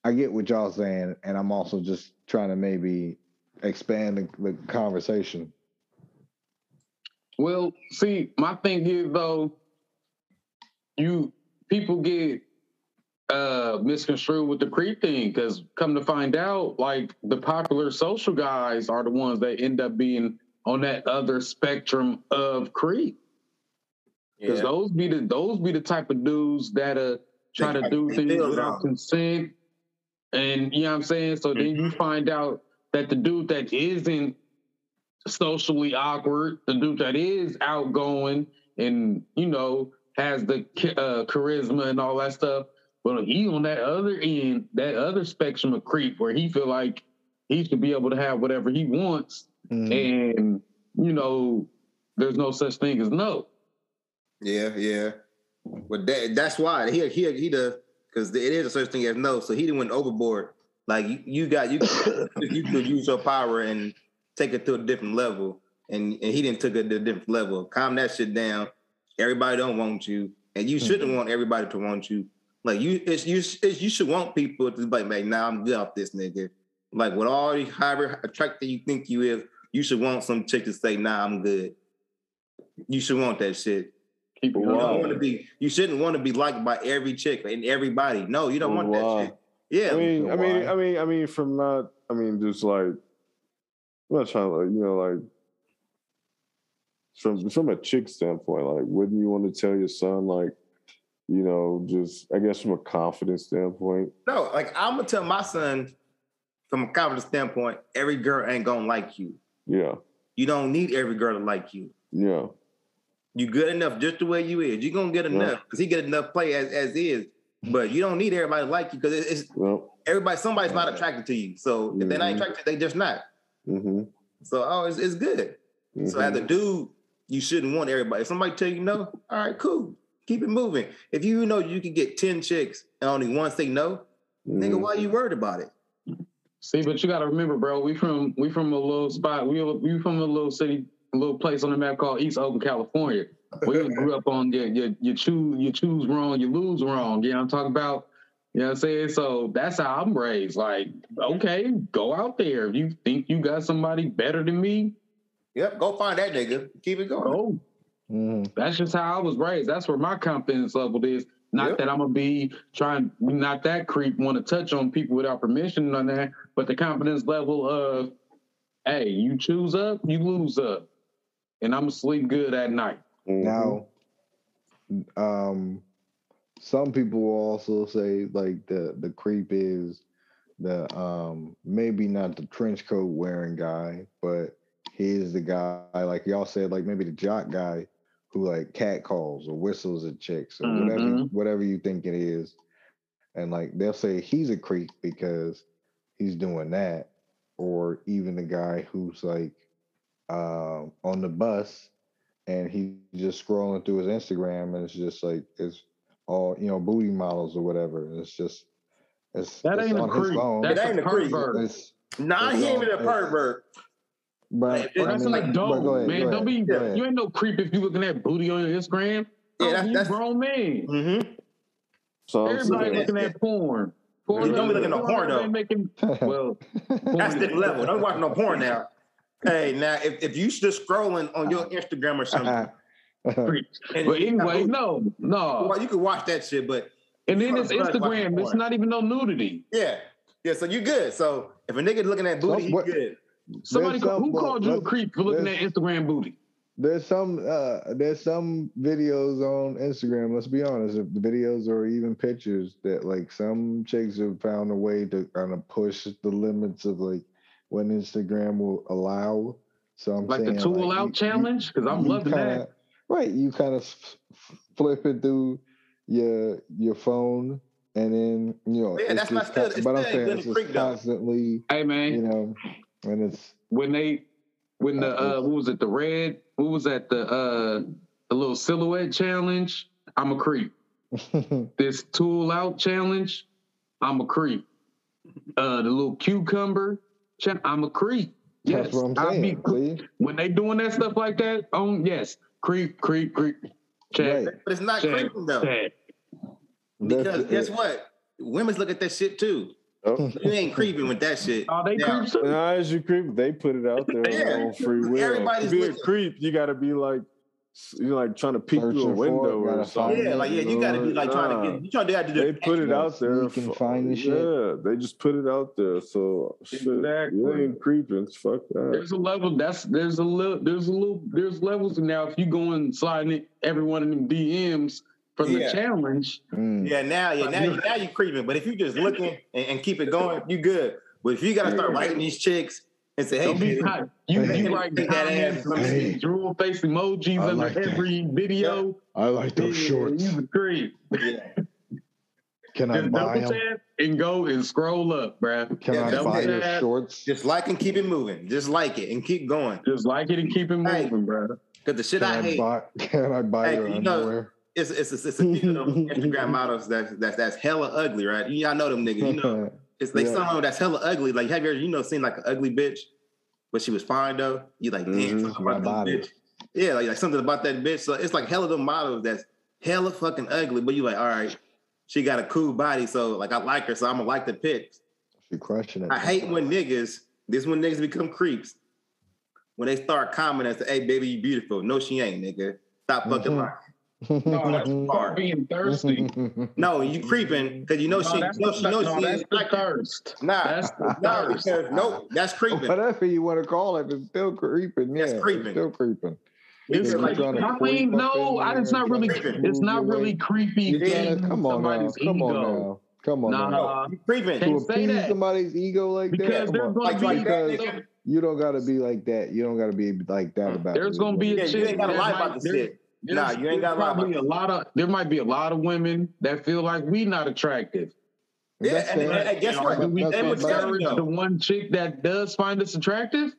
I get what y'all saying, and I'm also just trying to maybe expand the, the conversation. Well, see, my thing is though, you people get uh misconstrued with the creep thing because come to find out, like the popular social guys are the ones that end up being on that other spectrum of creep. Because Yeah. those be the those be the type of dudes that uh try They- to do they things feel without wrong. consent. And you know what I'm saying? So then you find out that the dude that isn't socially awkward, the dude that is outgoing and, you know, has the uh, charisma and all that stuff, but he on that other end, that other spectrum of creep where he feel like he should be able to have whatever he wants. Mhm. And, you know, there's no such thing as no. Yeah, yeah. But that, that's why he he he the because it is a such thing as no. So he didn't went overboard. Like you, you got you you could use your power and take it to a different level, and and he didn't took it to a different level. Calm that shit down. Everybody don't want you, and you shouldn't Mhm. want everybody to want you. Like you, it's you it's, you should want people to be like, man, now I'm good off this nigga. Like with all the however attractive you think you is, you should want some chick to say, nah, I'm good. You should want that shit. Keep it You don't Wow. want to be. You shouldn't want to be liked by every chick and everybody. No, you don't want Wow. that shit. Yeah, I mean, I mean, Why? I mean, I mean, from not, I mean, just like, I'm not trying to, like, you know, like, from from a chick standpoint, like, wouldn't you want to tell your son, like, you know, just, I guess, from a confidence standpoint? no. Like I'm gonna tell my son, from a confidence standpoint, every girl ain't gonna like you. Yeah, You don't need every girl to like you. yeah, You good enough just the way you is. You're gonna get Yeah. enough because he get enough play as as is. But you don't need everybody to like you because it's well, everybody. Somebody's not attracted to you. So if they're not Mhm. attracted, they just not. mm-hmm, So oh, it's, it's good. mm-hmm. So as a dude, you shouldn't want everybody. If somebody tell you no, all right, cool. Keep it moving. If you know you can get ten chicks and only one say no, nigga, why you worried about it? See, but you got to remember, bro. We from we from a little spot. We we from a little city, a little place on the map called East Oakland, California. We grew up on you, you, you choose you choose wrong, you lose wrong. You know what I'm talking about? You know what I'm saying? So that's how I'm raised. Like, okay, go out there. If you think you got somebody better than me, Yep, go find that nigga. Keep it going. go. Mhm. That's just how I was raised. That's where my confidence level is. Not Yep. that I'm gonna be trying, not that creep, want to touch on people without permission on that, but the confidence level of, hey, you choose up, you lose up, and I'm gonna sleep good at night. Mm-hmm. Now, um, some people will also say like the the creep is the um maybe not the trench coat wearing guy, but he's the guy like y'all said, like maybe the jock guy who like cat calls or whistles at chicks or whatever Mhm. whatever you think it is, and like they'll say he's a creep because he's doing that, or even the guy who's like uh, on the bus and he's just scrolling through his Instagram and it's just like it's all you know booty models or whatever. And it's just it's That it's ain't a on his creep. phone. That's It ain't a a creep. pervert. It's, Nah, It's he ain't all- even a it's- pervert. but Oh, Oh, that's I mean, an adult, but go ahead, man. go Don't be. ahead, go ahead. You ain't no creep if you looking at booty on your Instagram. Yeah, Oh, that's- you that's- grown man. Mm-hmm. So I'm Everybody saying, looking at porn. Porn You don't be looking at porn, though. ain't making well. That's porn different is- level. Don't watch no porn now. Hey, now if, if you just scrolling on your Instagram or something, creeps. and But you got anyway, booty, no, no. well, you can watch that shit, but And you then on it's the bus watching Instagram. It's porn. not even no nudity. Yeah, yeah. So you good. So if a nigga looking at booty, So he what- good. Somebody There's ca- who some- called you a let's- creep for looking at there's- Instagram booty? There's some uh there's some videos on Instagram, let's be honest, if the videos or even pictures that like some chicks have found a way to kind of push the limits of like what Instagram will allow. So I'm Like saying the tool like, out you- you- challenge? Because I'm you loving kinda, that. Right, you kind of f- f- flip it through your your phone, and then you know. Yeah, it's that's not just still- con- it's but I'm still saying good it's to just creep, though. constantly, Hey man, you know, and it's when they when the uh what was it, the red, what was that, the uh the little silhouette challenge? I'm a creep. This tool out challenge, I'm a creep. Uh the little cucumber, cha- I'm a creep. Yes, that's what I'm I be saying. See, when they doing that stuff like that, um, yes, creep, creep, creep. Check, right. But it's not check, creeping though. check. Because That's- guess what? Women's look at that shit too. Oh. You ain't creeping with that shit. Oh, they Now, creep too. Nah, as you creep, they put it out there on Yeah. their own free will. Everybody's to be looking. a creep, you got to be like, you're like trying to peek through a Searching for it, window or gotta something. find Yeah, like yeah, you know, gotta be like trying to nah. get. You trying to have to do. They put it gotta out there. sneak and for- find the shit. Yeah, they just put it out there. So shit, Exactly. you ain't creeping. Fuck that. There's a level. That's there's a little. There's a little. There's levels now. If you go and slide in every one of them D Ms from Yeah. the challenge, Mm. Yeah, now, yeah, now, you now you creeping. But if you just looking and, and keep it going, you good. But if you gotta start writing these chicks and say, hey, don't be baby, hot. You Hey, you write take that comments, ass. some Hey. drool face emojis I under like that. every video. I like those Yeah, shorts. You a creep. yeah, Can I Just buy double them? tap and go and scroll up, bruh. Can Yeah, I double buy your tap. shorts? just like and keep it moving. Just like it and keep going. Just like it and keep it Hey. moving, bruh. Cause the shit Can I I hate, buy? Can I buy Hey, your you know- underwear? it's it's it's, it's a few of them Instagram models that's that's that's hella ugly, right? Y'all know them niggas. You know, it's like Yeah. some of them that's hella ugly. Like have you ever you know seen like an ugly bitch, but she was fine though? You like damn Mhm. something about Got this body. bitch. Yeah, like, like something about that bitch. So it's like hella them models that's hella fucking ugly, but you like all right, she got a cool body, so like I like her, so I'm gonna like the pics. She crushing it. I hate when niggas, this when niggas become creeps. When they start commenting and say, hey, baby, you beautiful. No, she ain't, nigga. Stop fucking Mhm. lying. No, that's hard. called being thirsty. No, you creeping because you know No, she, that's no, the, she, know no, she that's ain't the like thirst. Nah, That's the no, thirst. because no, that's creeping. Whatever you want to call it, it's still creeping. Yeah, That's creeping. It's still creeping. It's Yeah, you like, trying to I mean, creep up no, in I, there it's not and really. try to It's move not your really way. creepy. You trying to Getting come on now, somebody's come on ego. now, come on Nah, now. you creeping. Can't To say appease that. somebody's ego like Because that, come there's on. gonna Like, be like that, Because nigga. you don't gotta be like that. You don't gotta be like that about. There's it, gonna be Yeah, a you chick ain't gotta that lie might- about the there- shit. Nah, There's- you ain't there's gotta lie about probably the a lot of. There might be a lot of women that feel like we not attractive. Yeah, That's and, fair. and, and guess Are what? we That's They would fair. tell you discourage the though. one chick that does find us attractive?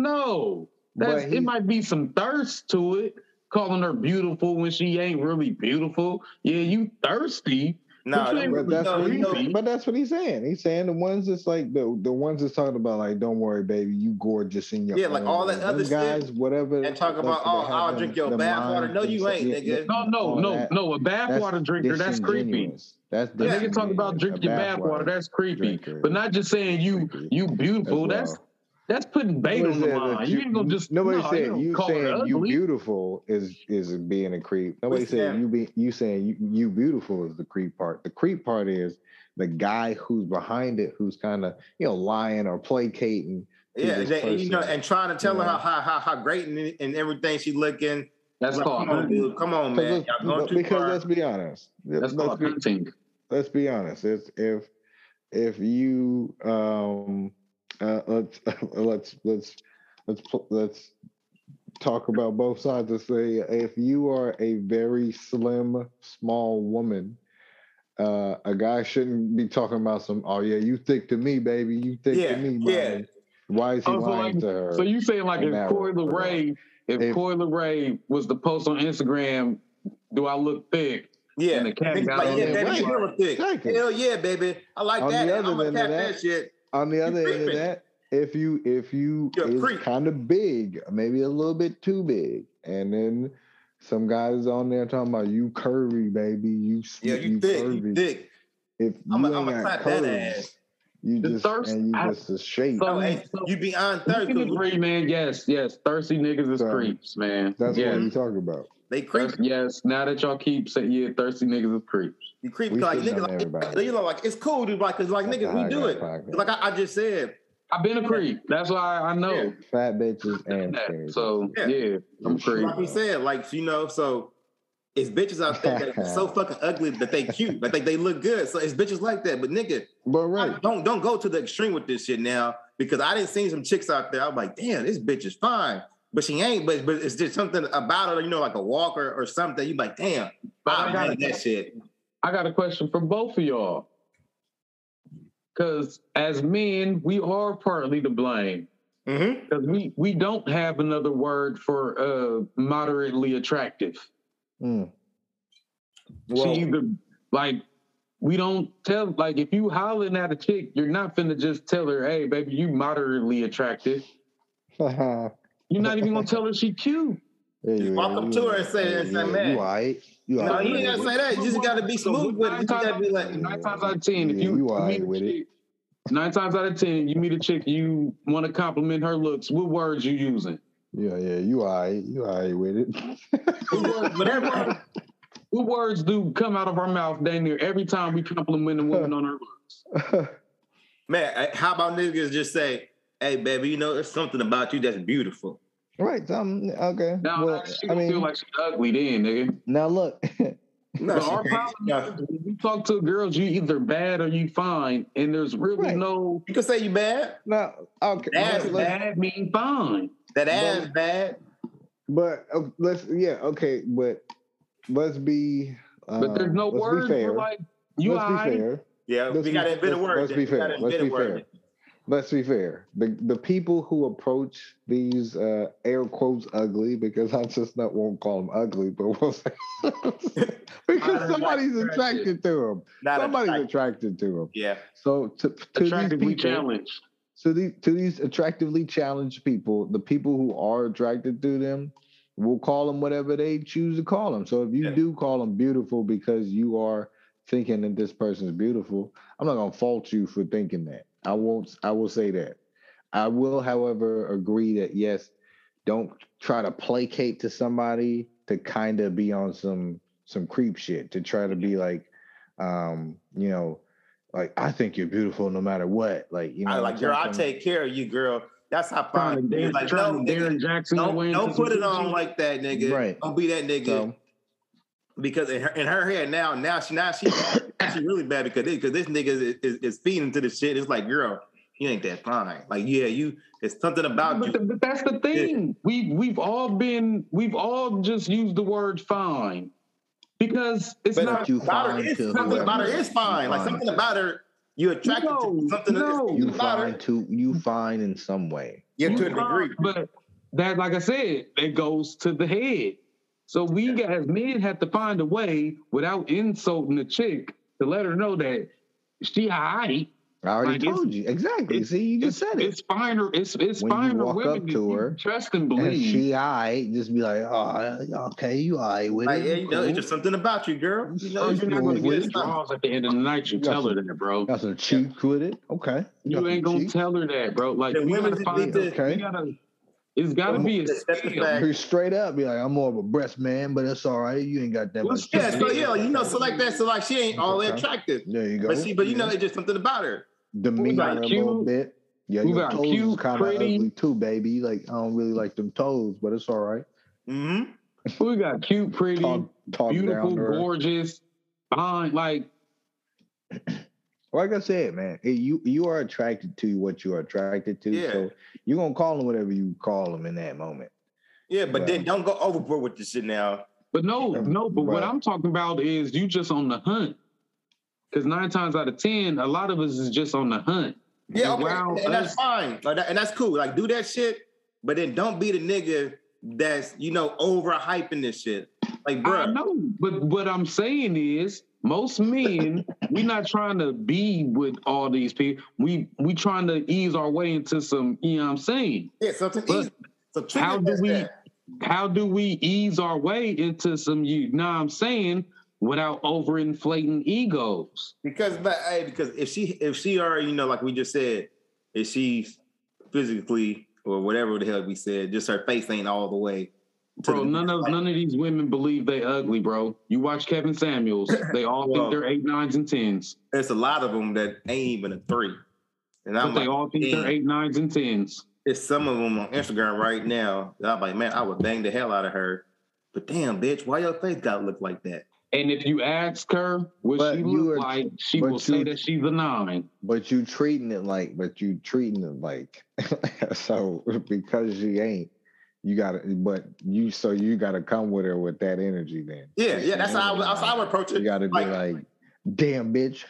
No. That's, But he- it might be some thirst to it, calling her beautiful when she ain't really beautiful. Yeah, you thirsty. Nah, But you them- ain't But really that's know, what you he, know- creepy. but that's what he's saying. He's saying the ones that's like the the ones that's talking about like, don't worry, baby, you gorgeous in your Yeah, like own all way. that other Them guys, shit, whatever, and talk like, about, they oh, have I'll them- drink your them bathwater. minds No, you and ain't, shit. Yeah, nigga. No, no, all no, that. no. A That's bathwater drinker, that's creepy. disingenuous. That's A nigga talk about disingenuous. drink A your bathwater bathwater, that's creepy. drinker But not just saying you creepy you beautiful. as That's well. that's putting bait Nobody on the said line. that You ain't gonna just nobody no, said don't you call her saying you ugly. beautiful is is being a creep. Nobody said saying- you be you saying you, you beautiful is the creep part. The creep part is the guy who's behind it, who's kind of you know lying or placating. to Yeah, this they, and, you know, person. and trying to tell you her know. how, how how how great and, and everything she looking. That's Like, called come on, hunting. dude. Come on, 'Cause man. let's- Y'all going too because far. let's be honest. That's let's called be hunting. let's be honest. It's, if if you um uh, let's let's let's let's pl- let's talk about both sides and say if you are a very slim small woman, uh a guy shouldn't be talking about some oh yeah you thick to me baby you thick Yeah, to me yeah. mommy. Why is he Oh, so lying like- to her? So you saying like in if that Coy regard? Ray, if, If- Coy Ray was to post on Instagram, do I look thick? Yeah, And the cat Niggas got like, on yeah, there, baby, right. you hella thick. Exactly. Hell yeah, baby. I like On that. the And other I'm gonna end tap of that, that- shit. On the other end of creeping. that, if you if you You're a is creep. kind of big, maybe a little bit too big, and then some guys on there talking about you curvy, baby, you Yeah, sweet, you thick, curvy. you thick. If you I'ma- ain't I'ma got clap that curves, ass. you The just thirst- and you I- just a shape. So- No, hey, you beyond You thirty. can 'cause agree, man. Yes, yes. Thirsty niggas is So, creeps, man. That's yes. what you talking about. They creep. Thirst- yes. Now that y'all keep saying, yeah, thirsty niggas is creeps. You creep. We Like shitting niggas, on like, everybody. you know, like it's cool, dude. Like, cause like That's niggas, the we High do Guy it. Podcast. Like I, I just said. I've been a creep. That's why I know. Yeah. Fat bitches and that. skinny. So Yeah. yeah, I'm You creep. Like we said, like you know, so it's bitches out there that are so fucking ugly that they cute, like they, they look good. So it's bitches like that. But nigga, But right, don't don't go to the extreme with this shit now because I didn't see some chicks out there. I'm like, damn, this bitch is fine, but she ain't. But but it's just something about her, you know, like a walker or something. You like, damn, But I I got hate that shit. I got a question for both of y'all. Because as men, we are partly to blame. Mm-hmm. Because we, we don't have another word for uh, moderately attractive. Mm. Well, She either, like, we don't tell, like, if you hollering at a chick, you're not finna just tell her, hey, baby, you moderately attractive. You're not even gonna tell her she cute. Just walk up to her and say- and say, man. you all right? You no, all right you ain't with gotta it? say that. You just gotta be So smooth with it. nine You times gotta be out- like, nine times out of ten, if Yeah, you, you all meet right a with it. chick, nine times out of ten, you meet a chick, you want to compliment her looks. What words you using? Yeah, yeah, you all right. You all right with it. Whatever. What words do come out of our mouth dang near every time we compliment a woman on her looks? Man, how about niggas just say, hey, baby, you know, there's something about you that's beautiful. Right. Um, okay. Now, well, she I mean, feel like she's ugly then, nigga. now look. No, But she our can't. problem No. is when you talk to girls, you either bad or you fine, and there's really Right. no You can say you bad. now, okay. That's but let's- bad mean fine. That ass But- bad. But uh, let's, yeah, okay, but let's be. Um, But there's no let's words Be fair. for like you let's alright. be fair. Yeah, Let's we be- got to invent a let's- word. let's be We fair. gotta Let's invent a be word. fair. Let's be fair. The the people who approach these uh, air quotes ugly, because I just not won't call them ugly, but we'll say because Not somebody's attractive. attracted to them. Not Somebody's attractive. attracted to them. Yeah. So to, to these Attractively people, challenged. so these to these attractively challenged people, the people who are attracted to them will call them whatever they choose to call them. So if you Yeah. do call them beautiful because you are thinking that this person is beautiful, I'm not gonna fault you for thinking that. I won't. I will say that. I will, however, agree that yes, don't try to placate to somebody to kind of be on some some creep shit to try to be like, um, you know, like I think you're beautiful no matter what. Like you know, I like, girl, I something- take care of you, girl. That's how Trying fine. to Niggas Darren, like, trying no, to Darren nigga, Jackson your way don't, into don't put some it on Gucci. like that, nigga. Right. Don't be that nigga. So, Because in her, in her head now, now she now she now she really bad because because this nigga is, is, is feeding to the shit. It's like, girl, you ain't that fine. Like, yeah, you. It's something about But, you. the- but that's the thing. We we've all been we've all just used the word fine because it's But not. you about her fine is to something about her whoever. is fine. You Like fine something to- about her, you attracted No, to something. no. That is You about her. fine to you fine in some way. Yeah, to a You fine, degree. but that, like I said, it goes to the head. So we got, as men have to find a way without insulting the chick to let her know that she alright. I already Like, told it's- you exactly. it's- See, you just It's, said it. it's finer. It's it's When you finer walk women up if to you her trust and And believe. she, I just be like, oh, okay, you all right with Like, it? yeah, You you know, cool. it's just something about you, girl. You know, Oh, it's you're not gonna smooth get with the it. draws at the end of the night. You You got tell her some- that, bro. Got some cheeks with it. Okay. You Got ain't some gonna cheeks. tell her that, bro. Like The we women gotta just find. need to- Okay. We gotta. It's gotta be a That's the skill. fact. Be straight up, be like, I'm more of a breast man, but it's all right. You ain't got that Well, much. Yeah, cheeks. so yeah, you know, so like that. So like, she ain't all that Okay. attractive, There you go. but she, but you know, Yeah. it's just something about her. Demeanor got a little cute. bit. Yeah, We your got toes is cute, kind of pretty. ugly too, baby. Like I don't really like them toes, but it's all right. Mm-hmm. We got cute, pretty, Talk, talk beautiful, down to her. gorgeous, fine. Like Like I said, man, it- you you are attracted to what you are attracted to. Yeah. So you're gonna call them whatever you call them in that moment. Yeah, but then Right. don't go overboard with this shit now. But no, Um, no, but what right. I'm talking about is you just on the hunt. Because nine times out of ten, a lot of us is just on the hunt. Yeah, And okay, while and, and that's us- fine, like that, and that's cool. Like, do that shit, but then don't be the nigga that's you know overhyping this shit. Like, I bro, know, but what I'm saying is most men, we not trying to be with all these people. We we trying to ease our way into some, you know what I'm saying? yeah, something But easy. So treat How it do as we that. how do we ease our way into some, you know what I'm saying, without overinflating egos? Because, but hey, because if she if she already, you know, like we just said, if she's physically or whatever the hell we said, just her face ain't all the way. to Bro, the- none of like, none of these women believe they ugly, bro. You watch Kevin Samuels, they all Well, think they're eight, nines, and tens. There's a lot of them that ain't even a three, and But I'm they like, all think they're damn. eight, nines, and tens. It's some of them on Instagram right now. that I'm like, man, I would bang the hell out of her. But damn, bitch, why your face gotta look like that? And if you ask her what But she you look are- like, she but will say you- that she's a nine. But you treating it like, but you treating it like, so because she ain't, you gotta, but you, so you gotta come with her with that energy then. Yeah, yeah, that's how I would, that's how I would approach it. You gotta be Like- like, damn, bitch,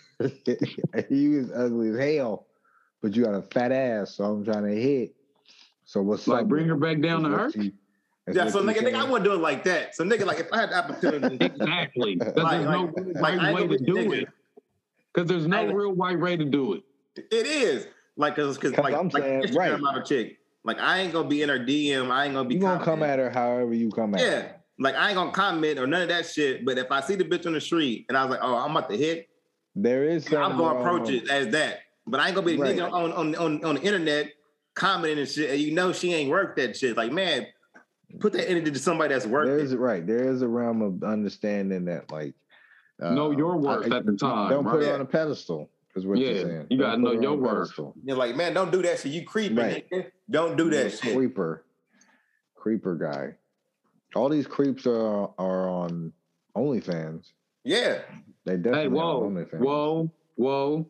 you is ugly as hell, but you got a fat ass, so I'm trying to hit. So what's Like up? bring with her it? back down to That's earth. what you- that's Yeah, what so you nigga, nigga, I saying? wouldn't do it like that. So nigga, like if I had the opportunity, Exactly. Because Like- there's no like- real like, I right ain't way gonna to be the do nigga. it. Because there's no I ain't- real right way to do it. it is like because because 'Cause like, I'm like saying, Instagram right. about a chick. Like I ain't gonna be in her D M. I ain't gonna be. You gonna come commenting. at her however you come at her. Yeah, like I ain't gonna comment or none of that shit. But if I see the bitch on the street and I was like, oh, I'm about to hit, There is something I'm gonna wrong approach with- it as that. But I ain't gonna be a Right. nigga on, on on on the internet commenting and shit. And you know she ain't worth that shit. Like, man, put that energy to somebody that's worth There's it. right. There is a realm of understanding that, like, Know um, your worth I- at the time, Don't put right? her on a pedestal. Is what Yeah, you're saying. you Don't gotta put know her on your a worth. pedestal. You're like, man, don't do that shit. You creeping, Right. nigga. Don't do that You're a shit. Creeper, creeper guy. All these creeps are are on OnlyFans. Yeah. They definitely Hey, on whoa, OnlyFans. whoa, whoa.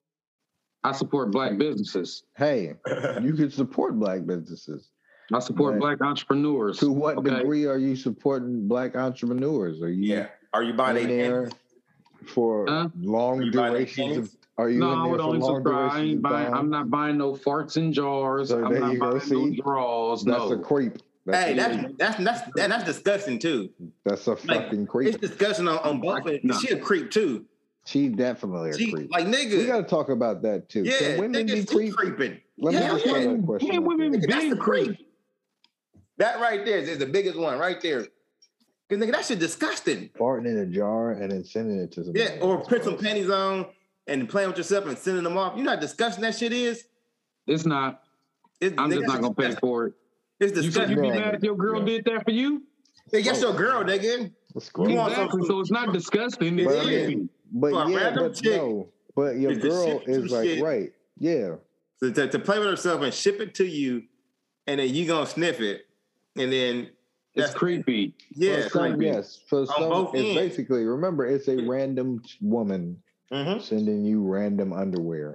I support black businesses. Hey, you can support black businesses. I support But black entrepreneurs. To what okay? degree are you supporting black entrepreneurs? Are you Yeah. Are you buying in a there for Huh? long Are you buying durations of? panties? Are you No, in I there would for only long subscribe. I durations ain't of buying. time? I'm not buying no farts and jars. So I'm there not you go, buying no see? draws. That's no. a creep. That's Hey, a that's creep. that's that's that, that's disgusting too. That's a Like, fucking creep. it's disgusting on, on both ends. No. She a creep too. She definitely a She creep. like nigga. We got to talk about that too. yeah, Can women nigga, be she creep? creeping. Let me Hell just throw yeah. that question Yeah, out women there. Nigga, that's been the creep. creep. That right there is, is the biggest one right there. Cause nigga, that shit disgusting. Farting in a jar and then sending it to somebody. Yeah, or That's put some gross. panties on and playing with yourself and sending them off. You know how disgusting that shit is? It's not. It's, I'm nigga, just not that's gonna pay disgusting. for it. It's You said disgusting. you be Girl, mad if your girl yeah. did that for you? Hey, that's your girl, nigga. That's You gross. want some- Exactly. So it's not disgusting. It's It But I is. creepy. But For a yeah, random but chick no. But your is to girl ship some is like, shit. right. Yeah. So to, to play with herself and ship it to you, and then you gonna sniff it, and then It's that's creepy. yeah. For some, creepy. yes. For some, both it's ends. basically, remember, it's a random woman Mm-hmm. sending you random underwear.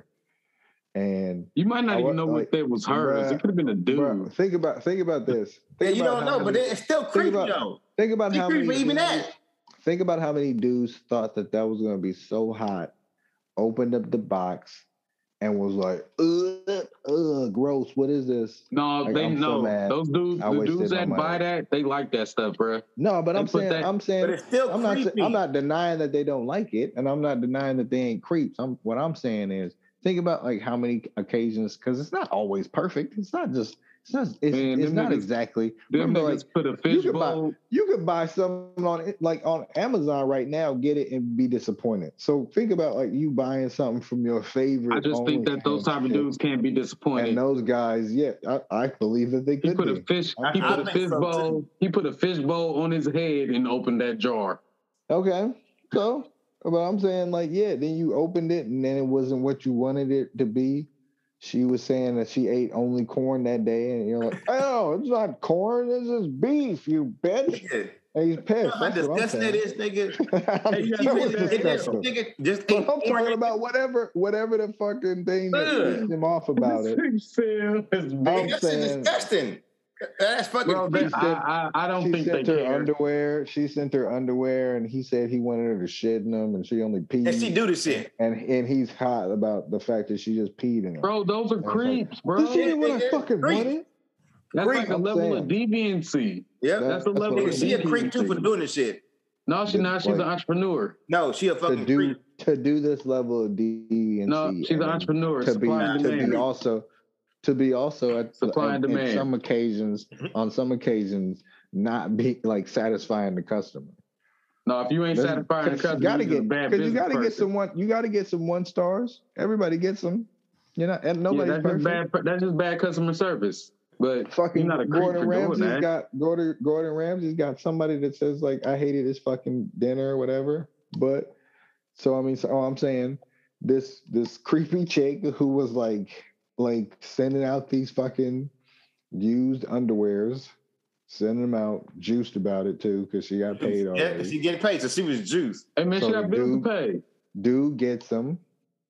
And You might not I even wa- know like, what that was hers. bruh, It could have been a dude. bruh, think about think about this. Yeah, Think you about don't how know, but many- it's still creepy about- though. think about She how creepy many even dudes, that. think about how many dudes thought that that was gonna be so hot, opened up the box, and was like, ugh, ugh, gross. What is this? No, Like, they I'm so know. mad. Those dudes, I the wasted dudes my that money. buy that, they like that stuff, bruh. No, but They I'm put saying, that- I'm saying, But it's still I'm not, creepy. I'm not denying that they don't like it, and I'm not denying that they ain't creeps. I'm, what I'm saying is, think about like how many occasions, because it's not always perfect. It's not just, it's not, it's, Man, it's them not niggas- exactly. Them Remember, niggas like put a you fish could buy- bowl. you could buy something on it, like on Amazon right now, get it and be disappointed. So think about like you buying something from your favorite. I just think that those OnlyFans type of chick, dudes can't be disappointed. and those guys, yeah, I, I believe that they He could put be. a fish. I- He I put a think fish so, bowl. too. He put a fish bowl on his head and opened that jar. Okay, so, but I'm saying like, yeah, then you opened it and then it wasn't what you wanted it to be. She was saying that she ate only corn that day, and you're like, oh, it's not corn, this is beef, you bitch. Yeah. And he's You know pissed. how That's what I'm disgusting that saying. is, nigga. I'm Hey, you so gotta Even put that if this disgusted. nigga just But ate I'm corn, talking nigga. about whatever, whatever the fucking thing that Ugh. pissed him off about it. Sell his I'm Hey, that shit saying- disgusting. That's fucking Bro, creepy. they, I, I, I don't She think they sent her care. underwear. She sent her underwear, and he said he wanted her to shit in them, and she only peed. And she do this shit. and and he's hot about the fact that she just peed in them. Bro, those are it's like, creeps, bro. This isn't what I nigga, fucking creep. wanted. That's creep, like a I'm level of saying. deviancy. Yep. That- That's a that's level what of Nigga, she a creep too for deviancy. doing this shit. No, she's Just not. She's like- an entrepreneur. No, she a To fucking do creep. to do this level of D and No, C, she's an and entrepreneur. to be Supply and to be demand. also to be also at, Supply and at- at demand. some occasions on some occasions not be like satisfying the customer. No, if you ain't There's- satisfying the 'cause customer, you gotta you're a get bad because you business gotta get person. some one you gotta get some one stars. Everybody gets them. You know, and Yeah, nobody's that's perfect. just bad. That's just bad customer service. But Fucking you're not a creep Gordon for doing Ramsay's that. got Gordon Gordon Ramsay's got somebody that says like I hated his fucking dinner or whatever. But so I mean, so oh, I'm saying this this creepy chick who was like like sending out these fucking used underwears, sending them out, juiced about it too because she got paid Yeah, already. she getting paid, so she was juiced. Hey man, So she got bills dude- to pay. Dude gets them,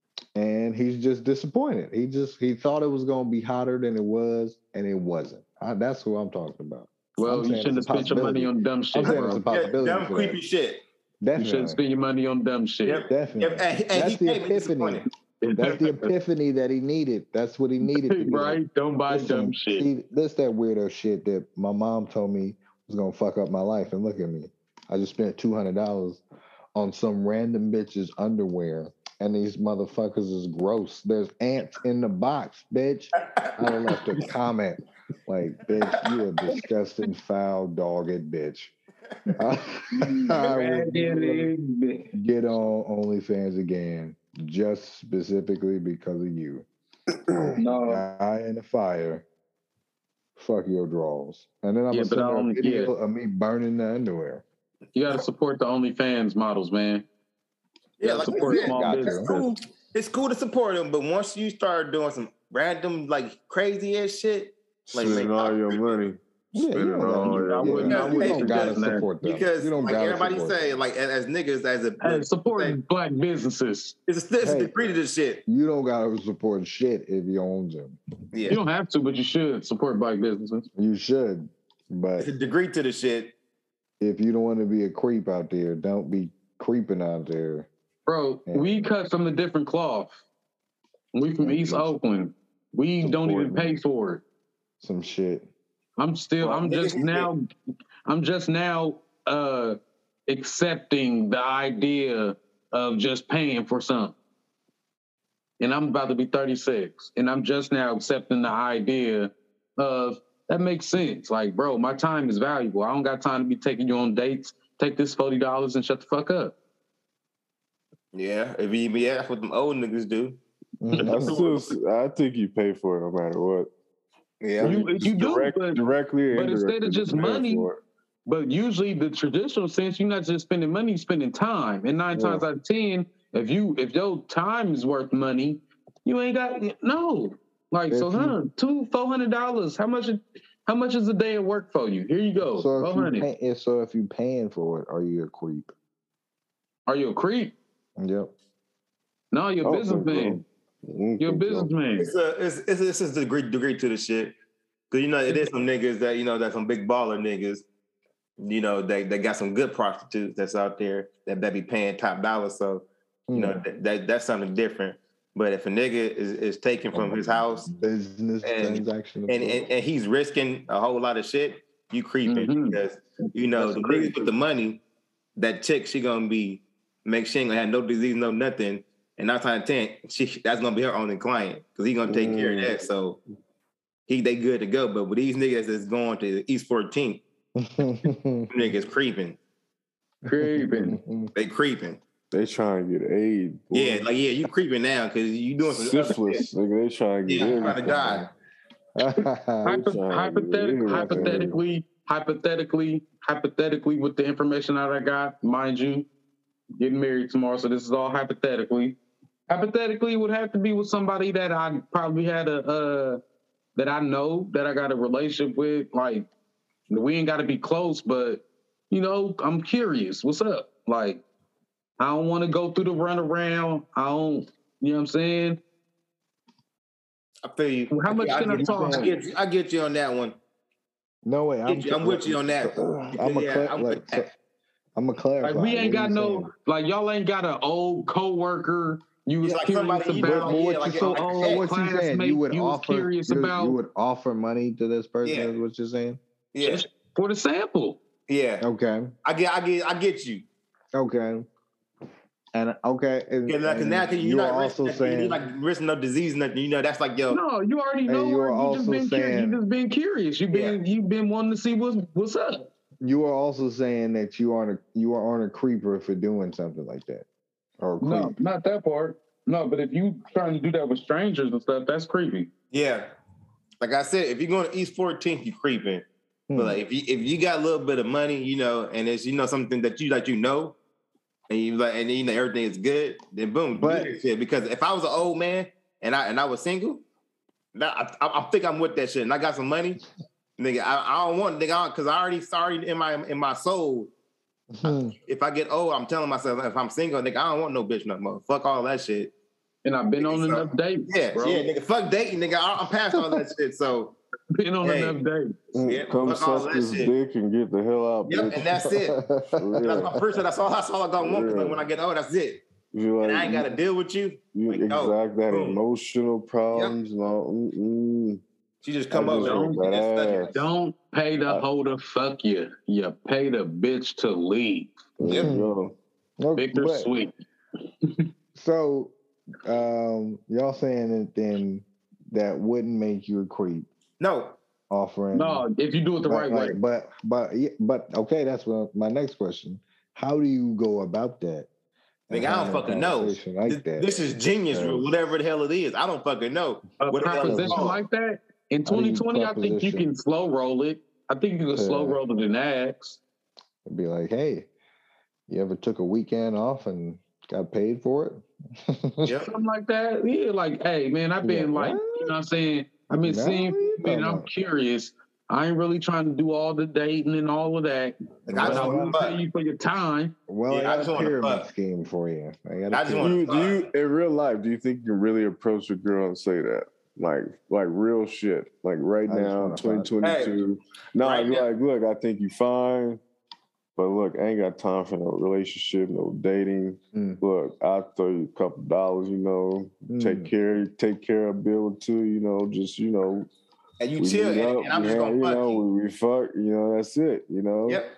and he's just disappointed. He just he thought it was gonna be hotter than it was, and it wasn't. I, that's who I'm talking about. Well, I'm you saying shouldn't have it's a spent your money possibility. on dumb shit, I'm saying it's bro. a possibility. Yeah, dumb for creepy that. shit. You shouldn't Definitely, spend your money on dumb shit. Yep. definitely. Yep. And, and That's he the came in epiphany. disappointed. That's the epiphany that he needed. That's what he needed to be like, Right? Don't buy listen, dumb shit. See, this that weirdo shit that my mom told me was gonna fuck up my life. And look at me. I just spent two hundred dollars on some random bitch's underwear. And these motherfuckers is gross. There's ants in the box, bitch. I done left a comment like, bitch, you a disgusting, foul, dogged bitch. I, I would never get on OnlyFans again. just specifically because of you. No, Eye in the fire. Fuck your draws. And then I'm Yeah, gonna but send I her a only- video of me burning the underwear. you got to support the OnlyFans models, man. Yeah, Yeah, like support I said, small got to. it's business. cool. It's cool to support them, but once you start doing some random, like crazy ass shit, like Spending make all your money. Yeah, you Spending don't all gotta, your I money. wouldn't- I you wouldn't don't gotta suggest that. support them. because you don't like gotta everybody support say, them. like as, as niggas, as a Hey, like, support say, black businesses. it's a, it's a Hey. degree to this shit. You don't gotta support shit if you own them. Yeah, You don't have to, but you should support black businesses. You should, but it's a degree to the shit. if you don't want to be a creep out there, don't be creeping out there. Bro, Yeah. we cut from a different cloth. We from Thank East you. Oakland. We don't even Supporting pay for it. Some shit. I'm still, Well, I'm niggas just is now, I'm just now uh accepting the idea of just paying for something. And I'm about to be thirty-six. And I'm just now accepting the idea of that makes sense. Like, bro, my time is valuable. I don't got time to be taking you on dates. Take this forty dollars and shut the fuck up. Yeah, if you yeah, that's what them old niggas do. Mhm. I still, I think you pay for it no matter what. Yeah, You- Just you do, direct- but- directly or but instead of indirectly, just you pay money, for it. But usually the traditional sense, you're not just spending money, you're spending time. And nine Yeah. times out of ten, if you if your time is worth money, you ain't got no. Like so If you- huh, two, four hundred dollars. How much how much is a day of work for you? Here you go. So Four if you hundred. pay, so if you paying for it, are you a creep? Are you a creep? Yep. No, you're a I don't think businessman. so. I don't You're a think so. businessman. it's a it's it's, it's just a degree degree to the shit. Cause you know it is some niggas that you know that some big baller niggas. You know, they, they got some good prostitutes that's out there that, that be paying top dollar. So, you know, Mm. that, that that's something different. But if a nigga is, is taken from his house Business and- transaction. and, and, and he's risking a whole lot of shit, you creeping Mhm. because, you know, That's the crazy. niggas with the money, that chick, she gonna be, make she ain't gonna have no disease, no nothing. And nine times out of ten, she, that's gonna be her only client because he gonna take care of that. So he they good to go. But with these niggas that's going to East fourteenth, niggas creeping. Creeping. They creeping. They trying to get aid. boy. Yeah, like yeah, you creeping now because you doing some other syphilis. shit. Nigga, they trying to get Yeah, you everything. trying to die. Hypo- trying to get hypothet- everything. hypothetically, hypothetically, hypothetically, with the information that I got, mind you, getting married tomorrow, so this is all hypothetically. Hypothetically, it would have to be with somebody that I probably had a uh, that I know that I got a relationship with. Like, we ain't got to be close, but you know, I'm curious. What's up? Like, I don't want to go through the runaround. I don't. You know what I'm saying? I feel you. How much I, can I get, talk? I get you. I get you on that one. No way. Get you- I'm with you on that. I'm a Yeah, cl- I'm like, with that. so, I'm a clarify. Like, we ain't What got you no, saying? like, y'all ain't got an old coworker you was Yeah, like curious somebody you know, about. But, but what yeah, you like- so, like- so like what you saying? classmate You would you was offer curious you, about. you would offer money to this person. Yeah. Is what you're saying? Yeah, Just for the sample. yeah. Okay. I get, I get, I get you. Okay. And okay. And, Yeah, like, and now because you you're are not also risking, saying you're like risking no disease, nothing. You know, that's like yo. No, you already And know. you her. are You just also been curious. saying- You just been curious. You been you been wanting to see what's what's up. you are also saying that you aren't a you aren't a creeper for doing something like that. Or a creep. No, not that part. No, but if you trying to do that with strangers and stuff, that's creepy. Yeah, like I said, if you're going to East fourteenth, you creeping. Hmm. But like, if you if you got a little bit of money, you know, and it's you know something that you like you know, and you like and you know everything is good, then boom, But- do that shit. Because if I was an old man and I and I was single, that, I, I, I think I'm with that shit, and I got some money, nigga. I, I don't want nigga because I already sorry in my in my soul. Hmm. If I get old, I'm telling myself if I'm single, nigga, I don't want no bitch no more. Fuck all that shit. And I've been on So- enough dates. Yeah, bro. yeah, nigga. Fuck dating, nigga. I, I'm past all that shit. So. Been on Hey. enough dates. Yeah, Come fuck all suck that this shit. dick and get the hell out. Yep, bitch. and that's it. For That's real. my first. That's all. That's all I got want. 'Cause Yeah. when I get old, that's it. You And like, I ain't got to deal with you. you like, no, exact that boom. emotional problems. No, mm-mm. She just come I over. just and want just that study. ass. Don't pay the I- hoe to fuck you. You pay the bitch to leave. There Yep. you go. Okay, Victor but- Sweet. So, um, y'all saying that then that wouldn't make you a creep No, offering? No, if you do it the but, right like, way. But but yeah, but okay, that's what my next question. How do you go about that? Nigga, I don't fucking know. Like this, that. this is genius, Uh, whatever the hell it is. I don't fucking know. A What the hell is proposition called? like that in How do you twenty twenty, I think you proposition? can slow roll it. I think you can slow Yeah. roll it and ask. It'd be like, hey, you ever took a weekend off and got paid for it? Yep. Something like that. Yeah, like, hey man, I've been Yeah, like, what? you know what I'm saying? I've been No, seeing what you people, man, talking I'm about? curious. I ain't really trying to do all the dating and all of that. Like, I But just I want will to pay fuck. you for your time. Well, Yeah, I I got just a wanna pyramid fuck. scheme for you. I, got a I just Do wanna you, pyramid. do you in real life? Do you think you can really approach a girl and say that, like, like real shit, like right I just now, wanna twenty fuck. twenty two? No, right you're now. like, look, I think you fine, but look, I ain't got time for no relationship, no dating. Mm. Look, I'll throw you a couple dollars, you know, take Mm. care, take care of a bill or two, you know, just you know, And you we chill, meet and, up, and I'm we just hang- gonna you fuck know, you. we, we fuck, you know, that's it, you know. Yep.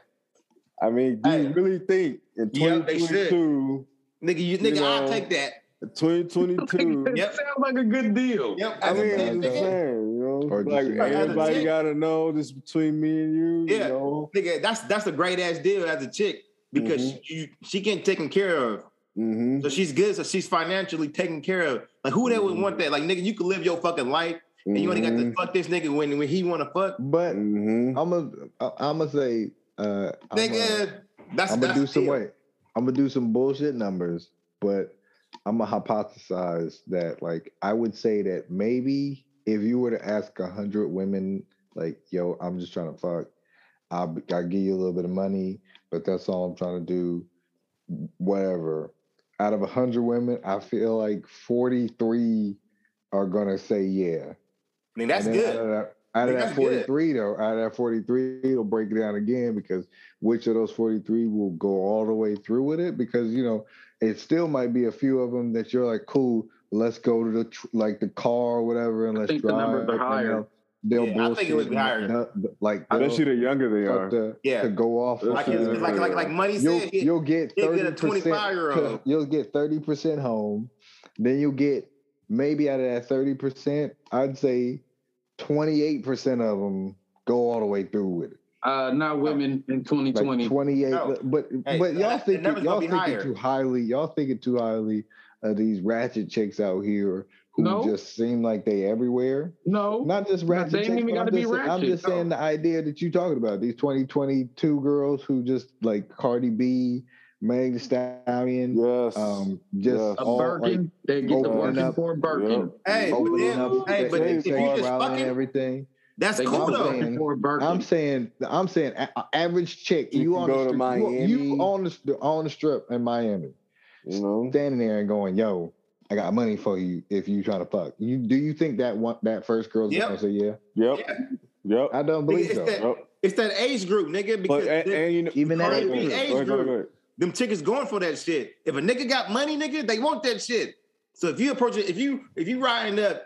I mean, do Hey. you really think in Yep, they twenty twenty-two, Nigga, you, You nigga, I'll know, take that. twenty twenty-two? It Yep. sounds like a good deal. Yep. I As a mean, chick, I'm just nigga. saying, you know, Or just like a- as a everybody chick. got to know this between me and you. Yeah. You know, Nigga, that's that's a great ass deal as a chick because Mhm. she, you, she getting taken care of. mm-hmm. So she's good, so she's financially taken care of. Like who that would Mhm. want that? Like nigga, you could live your fucking life and you only got to fuck this nigga when, when he wanna fuck. But Mm-hmm. I'm gonna I'm gonna say uh, I'm Nigga, that's I'm gonna that's do the some deal. wait. I'm gonna do some bullshit numbers, but I'm gonna hypothesize that like I would say that maybe if you were to ask a hundred women, like, yo, I'm just trying to fuck, I'll I'll give you a little bit of money, but that's all I'm trying to do. Whatever. Out of a hundred women, I feel like forty-three are gonna say yeah. I mean, that's And then good. Out of that, out of That's that good. forty-three, though, out of that forty-three, it'll break it down again because which of those forty-three will go all the way through with it? Because, you know, it still might be a few of them that you're like, cool, let's go to the, tr- like the car or whatever and I let's think the drive. numbers are and higher. They'll, they'll Yeah, I bullshit. think it would be and higher. they'll- Like, Especially they'll the younger they fuck are. to, Yeah. to go off. Like Like, with it's, the- it's like like like money you'll, said, he, you'll get he'll thirty get a twenty-five percent. year old. You'll get thirty percent home. Then you'll get maybe out of that thirty percent, I'd say twenty-eight percent of them go all the way through with it. Uh, not women in twenty twenty. Like twenty-eight, No. but Hey, but no, y'all that- the thinking number's y'all gonna be thinking higher. too highly. Y'all thinking too highly of these ratchet chicks out here who No. just seem like they everywhere. No, Not just Nah, ratchet they ain't chicks, even but I'm gotta be just, I'm ratchet. just saying the idea that you talking about. These twenty twenty-two girls who just like Cardi B, Meg Thee Stallion, Yes. um, just Yes. a all Birkin. like they get the opening working up- for a Birkin. Hey, but opening then, up hey, but their if you just sexuality and fucking, everything. that's They cool get the though. saying- working for a Birkin. I'm saying, I'm saying, a- a- average chick. You You, can on go the to strip, you, Miami. you on the st- on the strip in Miami, You know, standing there and going, "Yo, I got money for you if you trying to fuck." You do you think that one that first girl's Yep. gonna say yeah? yep, Yeah. yep. I don't Nigga, believe it's so. that Yep. it's that age group, nigga. Because But and, them- and you know, Even that Cardi age B group. age Go ahead, go ahead, go group, ahead. them chicks going for that shit. If a nigga got money, nigga, they want that shit. So if you approach it, if you if you riding up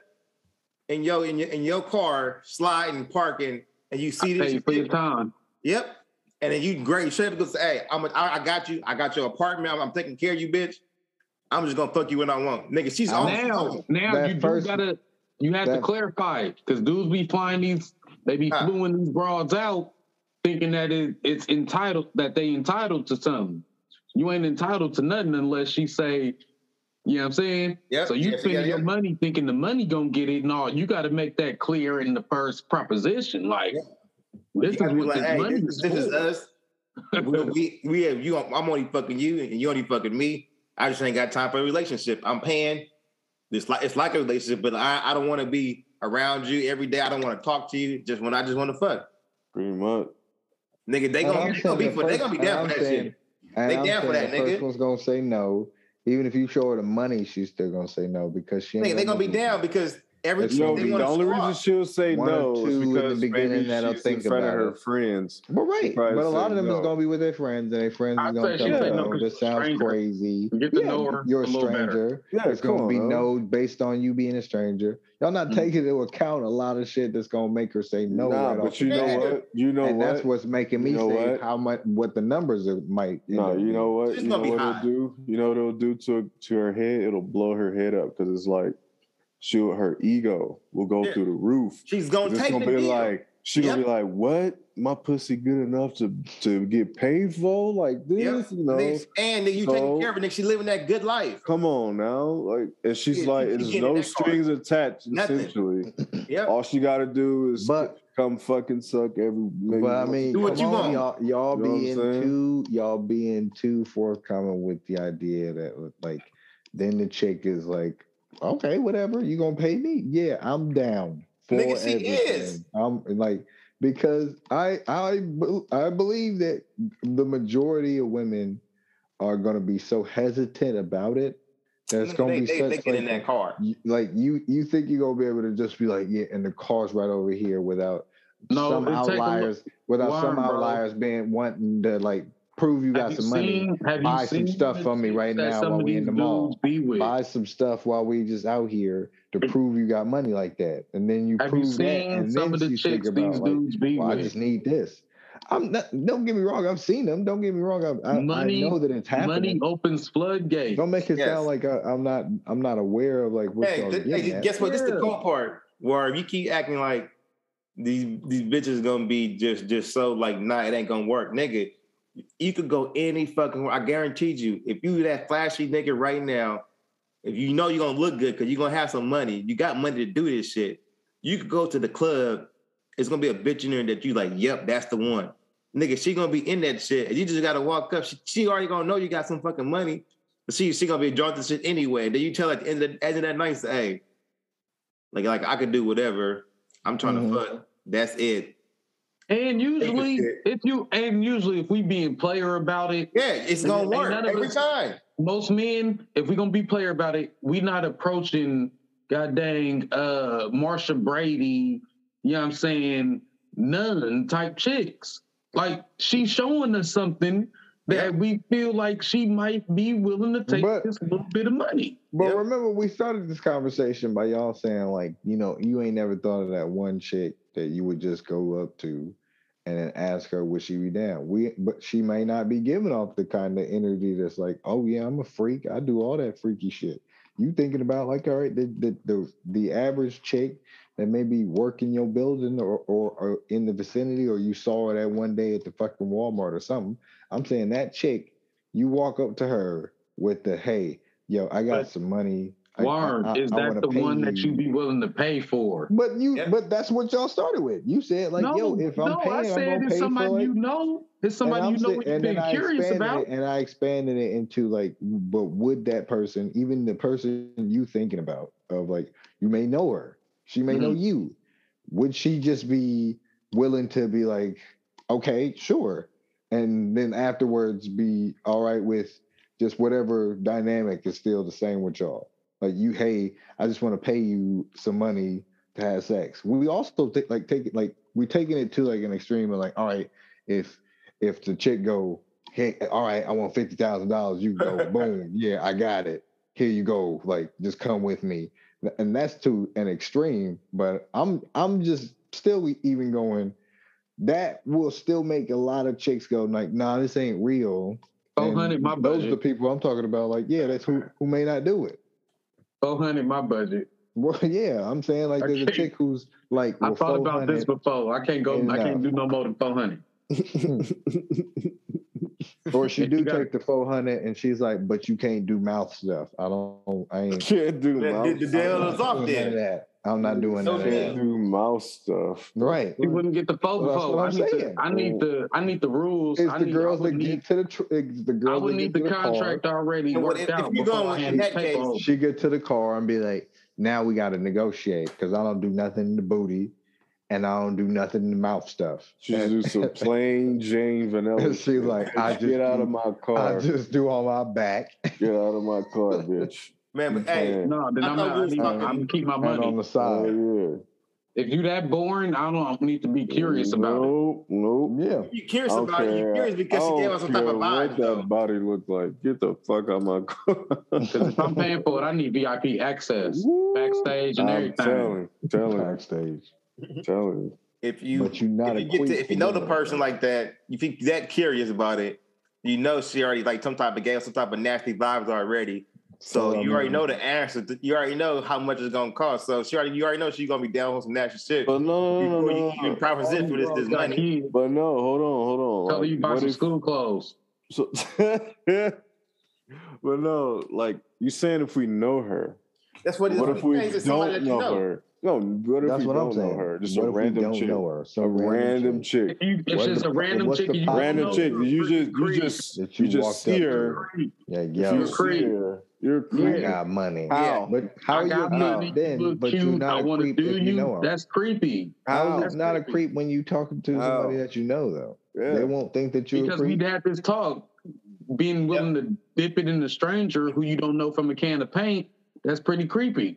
in your in your in your car, sliding, parking, and you see Pay this you for your chick, time. yep, and then you great straight up and say, "Hey, I'm a, I, I got you. I got your apartment. I'm, I'm taking care of you, bitch. I'm just gonna fuck you when I want, nigga." She's I on. Now, now That you first- do gotta, you have to that- clarify because dudes be flying these, they be Huh. fluing these broads out, thinking that it, it's entitled, that they entitled to something. You ain't entitled to nothing unless she say, you know what I'm saying? Yep. So you Yes, spending yeah, your yeah. money thinking the money gonna get it. No, you got to make that clear in the first proposition. Like, Yeah. this You is gotta be what like, this "Hey, money this, is this is for." us. we, we, we have you. I'm only fucking you, and you only fucking me. I just ain't got time for a relationship. I'm paying. It's like it's like a relationship, but I, I don't want to be around you every day. I don't want to talk to you. Just when I just want to fuck, Pretty much. nigga. They And gonna, I'm they gonna be saying for. the They gonna be first- down and for I'm that saying- shit. And They I'm down for saying that, the nigga. first one's gonna say no. Even if you show her the money, she's still gonna say no because she ain't Nigga, they got gonna be money. down because every It's You know, they gonna the wanna only show reason off. she'll say One or no two is in the because beginning maybe that'll she's think in front of about her it. friends. But She right, probably but a lot say of them is no. gonna be with their friends, and their friends I'd is gonna say tell she'll them, say no no, 'cause this she's a sounds stranger. crazy. Get to Yeah, know her you're a a little better. stranger. Yeah, It's come gonna on, be man. no based on you being a stranger. Y'all not Mm. taking into account a lot of shit that's gonna make her say no. Nah, right but off you the know bat. what? You know and what? that's what's making You me know say what? how much what the numbers are, might. end No, up you being. know what? She's You know gonna be what high. it'll do? You know what it'll do to to her head? It'll blow her head up because it's like, she'll her ego will go Yeah. through the roof. She's gonna It's take gonna the be deal. like, she Yep. gonna be like, "What? My pussy good enough to to get paid for like this?" Yep. You know. Nigga, and nigga, you so- taking care of it, nigga. She living that good life. Come on now, like, and she's Yeah, like, she- she "There's getting no that card. strings attached." Nothing. Essentially, Yep. all she got to do is But- come fucking suck every. maybe But I once mean, a Do what come you on, want. y'all, y'all You know what I'm being saying? too, y'all being too forthcoming with the idea that like, then the chick is like, okay, whatever, you gonna pay me? Yeah, I'm down for Nigga, she everything. is. I'm like, because I I be- I believe that the majority of women are gonna be so hesitant about it. That's Nigga, gonna they, be they, such they get like in that a- car. you- like you you think you're gonna be able to just be like, yeah, and the car's right over here without No, some it take a look- outliers without some Warren, bro. outliers being wanting to like prove you got Have you some money, seen? Have you buy some seen stuff the from me chicks right that now some while of we in these the mall. dudes be with? Buy some stuff while we just out here to prove you got money like that, and then you Have you prove that, seen and some then of the she think chicks about these like, dudes be well, I with? just need this. I'm not. Don't get me wrong. I've seen them. Don't get me wrong. I, I, Money- I know that it's Money happening. opens floodgates. Don't make it Yes. sound like I, I'm not. I'm not aware of like what Hey, y'all th- getting hey, at. guess what? This is the Yeah. cool part. Where if you keep acting like these these bitches gonna be just just so like, nah, it ain't gonna work, nigga. You could go any fucking. I guaranteed you, if you that flashy nigga right now, if you know you're gonna look good because you're gonna have some money, you got money to do this shit. You could go to the club. It's gonna be a bitch in there that you like. Yep, that's the one, nigga. She gonna be in that shit, and you just gotta walk up. She, she already gonna know you got some fucking money, but she she gonna be drawn to shit anyway. Then you tell her at the end of, the, end of that night, say, hey, like like I could do whatever. I'm trying Mhm. to fuck. That's it. And usually, shit. if you and usually if we being player about it, Yeah, it's gonna Ain't work none of every us- time. most men, if we gonna be player about it, we not approaching god dang uh Marsha Brady, you know what I'm saying, none type chicks. Like she's showing us something that Yeah. we feel like she might be willing to take But- this little bit of money. But Yep. remember, we started this conversation by y'all saying, like, you know, you ain't never thought of that one chick that you would just go up to and then ask her, would she be down? We, but she may not be giving off the kind of energy that's like, oh yeah, I'm a freak. I do all that freaky shit. You thinking about like, all right, the the the, the average chick that may be working your building or, or or in the vicinity, or you saw her that one day at the fucking Walmart or something. I'm saying that chick, you walk up to her with the, hey, yo, I got But some money. I- Warren, I, I, is I that wanna the pay one that you be willing to pay for? But you, Yeah. but that's what y'all started with. You said like, no, yo, if I'm no, paying, I I'm said gonna it's pay somebody for it. you know. It's somebody and you I'm know sa- what you've and then been I curious expanded about. it, and I expanded it into like, but would that person, even the person you thinking about, of like, you may know her, she may know Mm-hmm. you, would she just be willing to be like, okay, sure, and then afterwards be all right with just whatever dynamic is still the same with y'all? Like you, hey, I just want to pay you some money to have sex. We also take like take it like we taking it to like an extreme of like, all right, if if the chick go, hey, all right, I want fifty thousand dollars, you go, boom, yeah, I got it. Here you go, like just come with me, and that's to an extreme. But I'm I'm just still even going. That will still make a lot of chicks go like, nah, this ain't real. four hundred my And those are the budget. people I'm talking about. Like, yeah, that's who who may not do it. four hundred my budget. Well, yeah, I'm saying like there's a Okay. chick who's like, I well, thought about this four hundred, before. I can't go. ain't I can't enough. do no more than four hundred. or she You do gotta- take the four hundred, and she's like, but you can't do mouth stuff. I don't. I ain't. Can't do The, mouse. the, the deal is off doing none of there. that. I'm not doing So none of Can't that. do mouse stuff. Right. He wouldn't get the four Well, that's before. what I I'm need saying. the. I need the. I need the rules. It's I the need. girls I that would get need. to the tr- it's the I girls would that need get the to the contract car. already And what- worked if- if out you before going I in hand the that paper case, over. She get to the car and be like, now we got to negotiate because I don't do nothing in the booty, and I don't do nothing in the mouth stuff. She And- do some plain Jane vanilla. She's shit. like, I just get out do- of my I car. just do all my back Get out of my car, bitch. Man, but You hey, playing. No, then I I'm thought not. we I was need, talking- I'm gonna keep my and on money. the Oh side. yeah. If you that boring, I don't need to be curious about it. Nope, nope. Yeah. you curious I don't about it. You care. curious because I she gave don't us some type care of vibe, what though. that body look like. Get the fuck out my car. Because if I'm paying for it, I need V I P access, Woo. backstage, and I'm everything. telling, telling, Backstage. telling. If you, But you not if you, get to, equipped if you to know do the that, person though. like that, if you that curious about it, you know she already like some type of gave some type of nasty vibes already. So So, you I already mean- know the answer. You already know how much it's gonna cost. So she already, you already know she's gonna be down with some natural shit But no, no, no, before no, you no, even no. proposition for this this Got money. kids. But no, hold on, hold on. Tell her Like, you buy what some if- school clothes. So, but no, like you saying, if we know her, That's what. what That's if what we it is. It's somebody don't that you know know. her? No, what if That's we what I'm don't know saying. her? Just What a if we random don't chick. know her? A Some random chick chick. If, you, if What it's the- a random what's chick the and you pop- don't Random know, chick. you're You a just, you creep. just, that you you just walked see up her. to. Yeah, If yo, you see creep. her, you're a I creep. Yeah. got money. How? But how I are you got a money, creep you then? look But you're cute, not I a want to creep do if you you. know her. That's creepy. How? How is it not a creepy. creep when you talking to How? somebody that you know though? Yeah. They won't think that you're Because a we creep. had this talk, being willing to dip it in a stranger who you don't know from a can of paint, that's pretty creepy.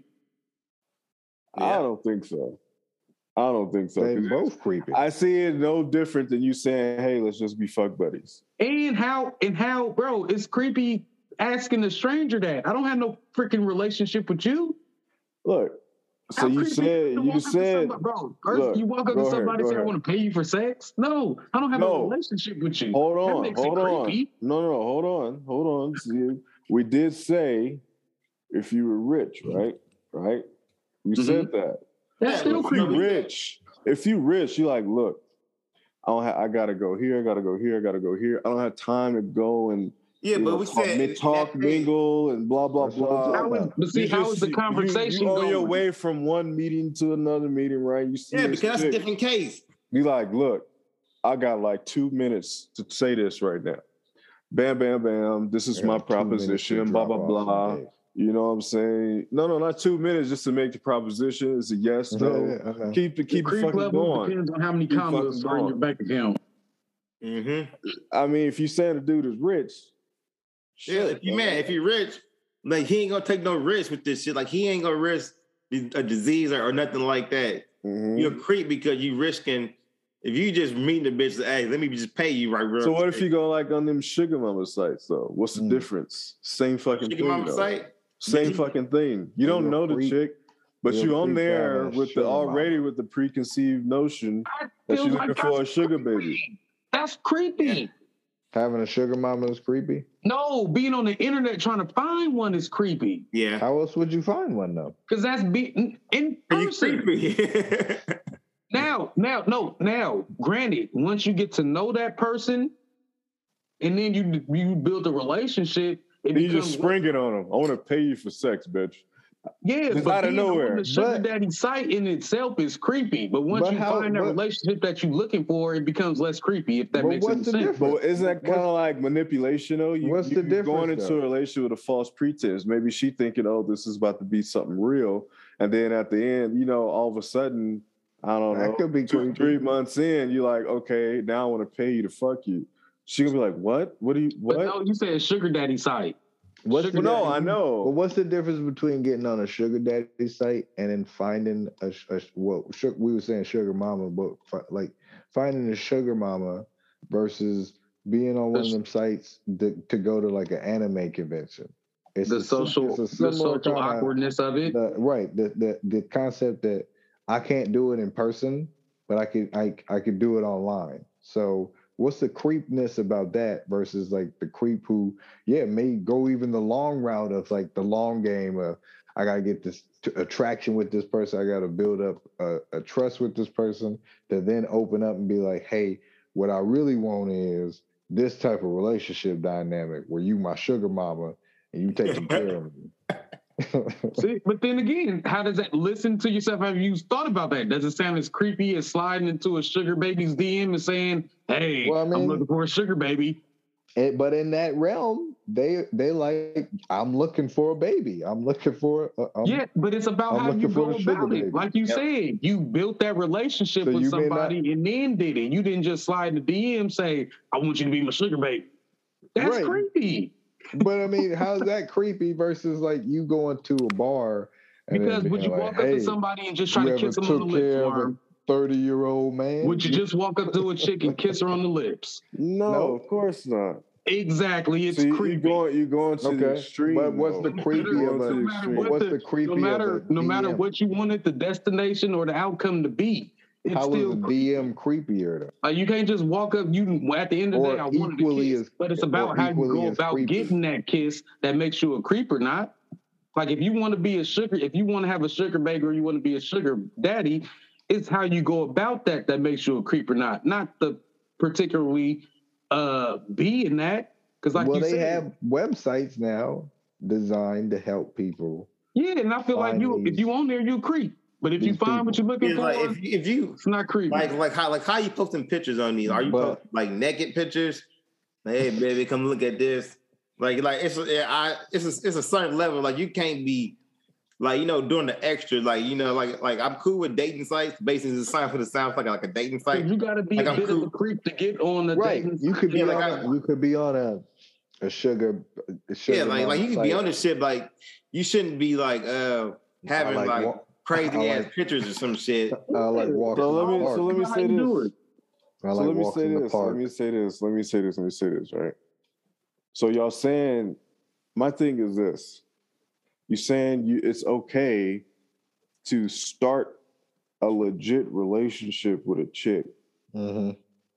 I Yeah. don't think so. I don't think so. They 'Cause both creepy. I see it no different than you saying, "Hey, let's just be fuck buddies." And how, and how, bro, it's creepy asking a stranger that. I don't have no freaking relationship with you. Look, so How you creepy is it said to you walk up to said somebody- bro, first look, you walk up go to ahead, somebody go and say, I ahead. want to pay you for sex? No, I don't have No. a relationship with you. Hold That on, makes hold it on. creepy. No, no, no, hold on, hold on. See, we did say if you were rich, right? Right? We Mhm. said that. That's Yeah, still If you creepy. rich, if you rich, you like, look, I don't have, I gotta go here, I gotta go here, I gotta go here. I don't have time to go and Yeah, you but know, we talk, said mid- talk, in that case- mingle, and blah blah That's what I'm blah. talking How is, about. but see, You how just- is the you- conversation you, you on going? your way from one meeting to another meeting, right? You see Yeah, this because that's a chick. different case. Be like, look, I got like two minutes to say this right now. Bam, bam, bam. This is I my got two minutes to proposition. Blah drop blah off blah. some dick. You know what I'm saying? No, no, not two minutes just to make the proposition. It's a yes, Yeah, no. yeah, I know. Keep the The keep it creep fucking level going. depends on how many Keep commas fucking are in your going. bank account. Mm-hmm. I mean, if you saying the dude is rich, Yeah, shit, if you bro. man, if you're rich, like he ain't gonna take no risk with this shit. Like he ain't gonna risk a disease or, or nothing like that. Mhm. You're a creep because you risking. If you just meet the bitch, hey, let me just pay you right. real So what if quick. you go like on them sugar mama sites though? What's the Mm. difference? Same fucking Sugar thing. mama though. site? Same you- fucking thing. You So don't you're a know the creep. chick, but You're a you on creep there having a with the sugar mama. already with the preconceived notion I that feel you're like looking for a that's sugar creepy. baby. That's creepy. Having a sugar mama is creepy. No, being on the internet trying to find one is creepy. Yeah. How else would you find one though? Because that's being in You person. creepy. Now, now, no, now, granted, once you get to know that person and then you you build a relationship, it And you becomes just spring it on them. I want to pay you for sex, bitch. yeah, just but out of being nowhere. on the sugar But- daddy site in itself is creepy. But once But you how- find that but- relationship that you're looking for, it becomes less creepy. If that But makes what's any the sense. difference? But isn't that What's- kind of like manipulation though? You, what's you, the you're going difference, into though? a relationship with a false pretense. Maybe she thinking, oh, this is about to be something real. And then at the end, you know, all of a sudden, I don't That know, could be two, creepy. three months in, you're like, okay, now I want to pay you to fuck you. She gonna be like, what? What do you, But what? no, you said sugar daddy site. What's Sugar the, Well, no, daddy- I know. But what's the difference between getting on a sugar daddy site and then finding a, a well, su- we were saying sugar mama, but fi- like finding a sugar mama versus being on one of them sites to, to go to like an anime convention. It's The a sim- social, it's a the similar social kinda- awkwardness of it. the, right. The, the the concept that I can't do it in person, but I could I I could do it online. So what's the creepness about that versus like the creep who, yeah, may go even the long route of like the long game of I gotta get this t- attraction with this person. I gotta build up a, a trust with this person to then open up and be like, hey, what I really want is this type of relationship dynamic where you my sugar mama and you taking care of me. See, but then again, how does that listen to yourself? Have you thought about that? Does it sound as creepy as sliding into a sugar baby's D M and saying, "Hey, Well, I mean- I'm looking for a sugar baby"? It, but in that realm, they they like I'm looking for a baby. I'm looking for a, I'm, Yeah, but it's about I'm how you looking for go the sugar about baby. it. Like you Yep. said, you built that relationship So with you may not- somebody and then did it. You didn't just slide in the D M say, "I want you to be my sugar baby." That's Right. creepy. But I mean, how's that creepy versus like you going to a bar and Because then would being you like, walk up hey, to somebody and just try you to ever kiss them on the took lips, care of a Worm? thirty year old man? Would you just walk up to a chick and kiss her on the lips? No, No. of course not. Exactly, it's So you, creepy. you're going, you're going to the Okay, extreme. but what's though. the creepy You're of going to a- the no matter extreme. what what's the, the creepy no of matter a no matter D M? what you wanted the destination or the outcome to be, it's How still is a creepy. D M creepier though? Like you can't just walk up. You at the end of the Or day, I wanted a equally kiss, as- but it's or about how you equally go as about creepy. getting that kiss that makes you a creeper, not. Like if you want to be a sugar, if you want to have a sugar baby or you want to be a sugar daddy, it's how you go about that that makes you a creep or not. Not the particularly uh being that. Because like well, you they said, have websites now designed to help people. yeah, and I feel like find you if these- you on there, you creep. But if you these find what people. you're looking It's for, like if you, if you it's not creepy. like like how like how you posting pictures on these? Are you But- posting like naked pictures? Like, hey baby, come look at this. Like like it's a, I it's a, it's a certain level. Like you can't be like you know doing the extra. Like you know like like I'm cool with dating sites. Basically, it's a sign for the sounds like like a dating site. you got to be Like a I'm bit cool. of a creep to get on the Right, dating you could be Yeah, on like a, you could be on a a sugar, a sugar Yeah, like mama like you can be site. on this shit. Like you shouldn't be like uh having I like, wa- crazy I ass like- pictures or some shit. I like walking So let in me the park. so let me How say you do this. it? I So like let me walking say in the this. park. Let me say this. Let me say this. Let me say this. Right. So y'all saying, my thing is this: you saying you it's okay to start a legit relationship with a chick, Mm-hmm.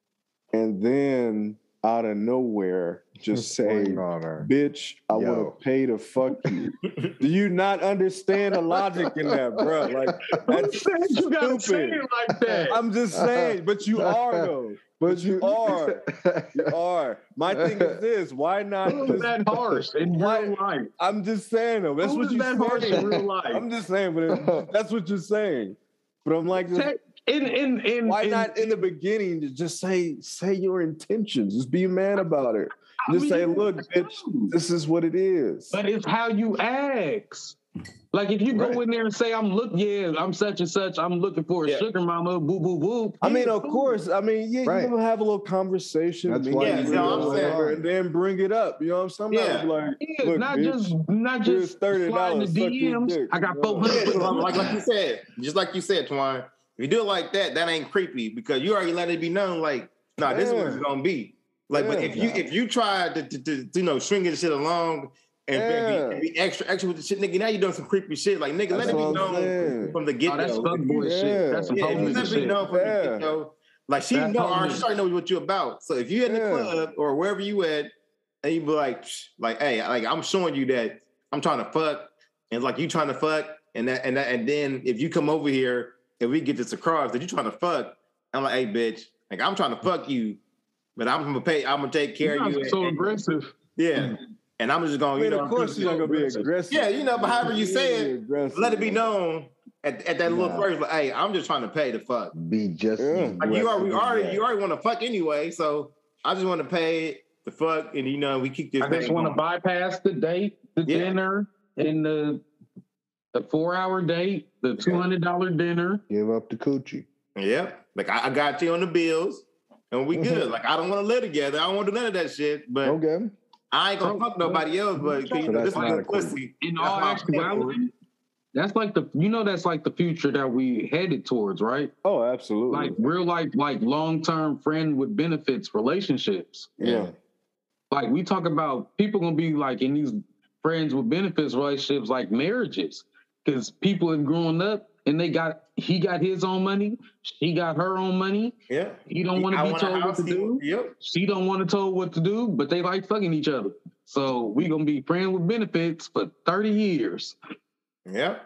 and then out of nowhere just say, Swing on her. "Bitch, I want Yo. to pay to fuck you." Do you not understand the logic in that, bro? Like that's Who said you gotta say stupid. it like that? I'm just saying, but you are though. But you are. You are. My thing is this: why not? Who is Just, that harsh in Why- real life? I'm just saying though. That's Who what is you're that harsh in saying. real life? I'm just saying, but it, that's what you're saying. But I'm like, just, In in in why in, not in the beginning to just say say your intentions? Just be a man about it. I Just mean, say, yeah, look, bitch, this is what it is. But it's how you ask. Like if you go Right. in there and say, "I'm look, yeah, I'm such and such. I'm looking for a Yeah. sugar mama." Boo boo boo. I mean, Yeah, of cool. course. I mean, yeah, Right. you're gonna have a little conversation. That's meet why and you greet know or what I'm whatever, saying. and then bring it up. You know what I'm saying? I'm Yeah. not gonna be like, Yeah, look, not bitch, just not here's just thirty sliding the dollars. Suck D Ms. this dick. I got No. four hundred. Yeah, so like like you said, just like you said, Twine. If you do it like that, that ain't creepy because you already let it be known. Like, nah, this is what Yeah. it's gonna be. Like, but Yeah. if you if you try to, to, to, to you know stringing the shit along and, Yeah. be, and be extra extra with the shit, nigga, now you doing some creepy shit. Like, nigga, That's let it be what I'm known saying. from the get Oh, that's go. fuckboy Yeah. shit. That's some Yeah, whole if you nigga let it be shit. known from the Yeah. get go. Like she That's know, whole already, nigga. she already know what you're about. So if you're in the Yeah. club or wherever you at, and you be like, Psh, like, hey, like I'm showing you that I'm trying to fuck, and like you trying to fuck, and that and that, and then if you come over here and we get this across that you trying to fuck, I'm like, hey, bitch, like I'm trying to fuck you, but I'm gonna pay, I'm gonna take care You're of not you. so and- aggressive. Yeah, and I'm just I gonna, you mean, know, of course, you're not gonna be aggressive. Yeah, you know, but however you say it, Aggressive. let it be known at, at that little Nah. first, like, hey, I'm just trying to pay the fuck. Be just Yeah. Like you already, aggressive already, as you that. already want to fuck anyway, so I just want to pay the fuck, and you know, we keep this. I just thing want to going. bypass the date, the Yeah. dinner, and the the four hour date, the two hundred dollar dinner. Give up the coochie. Yeah, like I, I got you on the bills, and we Mhm. good. Like I don't want to live together. I don't want to do none of that shit. But Okay. I ain't gonna Bro, fuck nobody else. But so you know, that's this is not a good creep. pussy. In That's all why I'm paying for it. actuality, that's like the you know that's like the future that we headed towards, right? Oh, absolutely. Like real life, like long term friend with benefits relationships. yeah. Like we talk about people gonna be like in these friends with benefits relationships like marriages because people have grown up and they got he got his own money, she got her own money. Yeah, He don't want to I be want a told what house, to he- do. Yep. She don't want to told what to do, but they like fucking each other. So we gonna be friends with benefits for thirty years. Yep.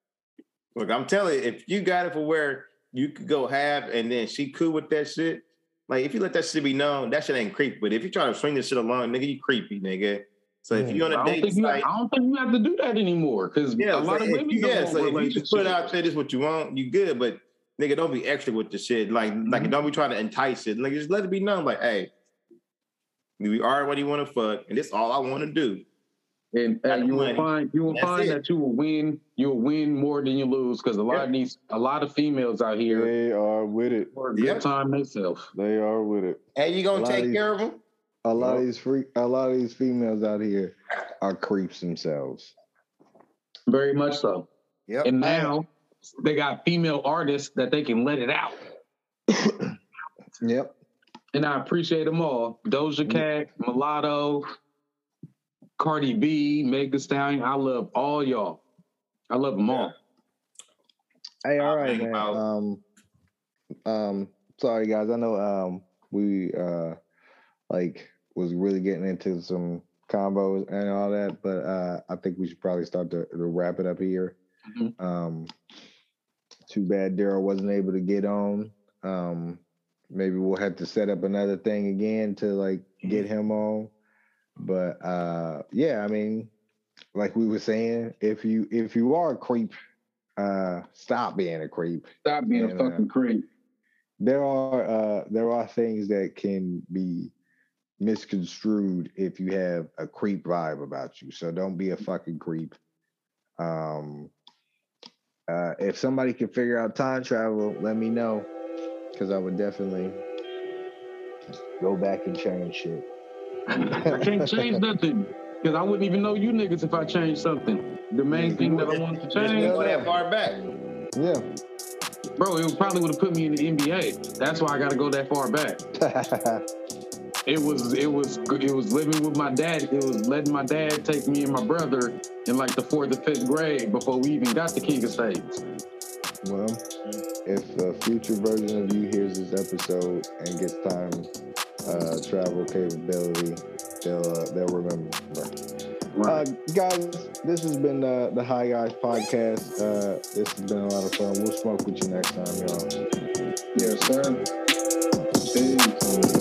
Look, I'm telling you, if you got it for where you could go half and then she cool with that shit, like if you let that shit be known, that shit ain't creepy. But if you try to string this shit along, nigga, you creepy, nigga. So if you on I a don't, dating think you, site, I don't think you have to do that anymore because yeah, a lot so of if women you, don't yeah, want so if you just put it out relationships. there, this is what you want, you good. But nigga, don't be extra with the shit. Like, like Mhm. don't be trying to entice it. Like, just let it be known. Like, hey, we are what you want to fuck, and this all I want to do. And Got uh, the you will money. find you will That's find it. that you will win. You will win more than you lose because a lot Yeah. of these, a lot of females out here They are with it. for a good Yeah. time themselves. They are with it. Hey, you A gonna lot of take these- care of them? A lot Yep. of these free, a lot of these females out here are creeps themselves. Very much so. Yep. And now they got female artists that they can let it out. Yep. And I appreciate them all. Doja Mm. Cat, Mulatto, Cardi B, Meg Thee Stallion. I love all y'all. I love them all. Hey, all I'll right, hang man. out. Um, um, sorry guys. I know um we uh like was really getting into some combos and all that. But uh, I think we should probably start to, to wrap it up here. Mm-hmm. Um, too bad Daryl wasn't able to get on. Um, maybe we'll have to set up another thing again to like get him on. But uh, yeah, I mean, like we were saying, if you if you are a creep, uh, stop being a creep. Stop being and, a fucking uh, creep. There are uh, there are things that can be misconstrued if you have a creep vibe about you. So don't be a fucking creep. Um, uh, if somebody can figure out time travel, let me know, because I would definitely go back and change shit. I can't change nothing because I wouldn't even know you niggas if I changed something. The main thing that I wanted to Just change, go that far back. Yeah. bro, it probably would have put me in the N B A. That's why I got to go that far back. It was, it was, it was living with my dad. It was letting my dad take me and my brother in like the fourth or fifth grade before we even got to King of States. Well, if a future version of you hears this episode and gets time uh, travel capability, they'll uh, they'll remember. Uh, guys, this has been uh, the High Guys podcast. Uh, this has been a lot of fun. We'll smoke with you next time, y'all. Yes, sir. Peace.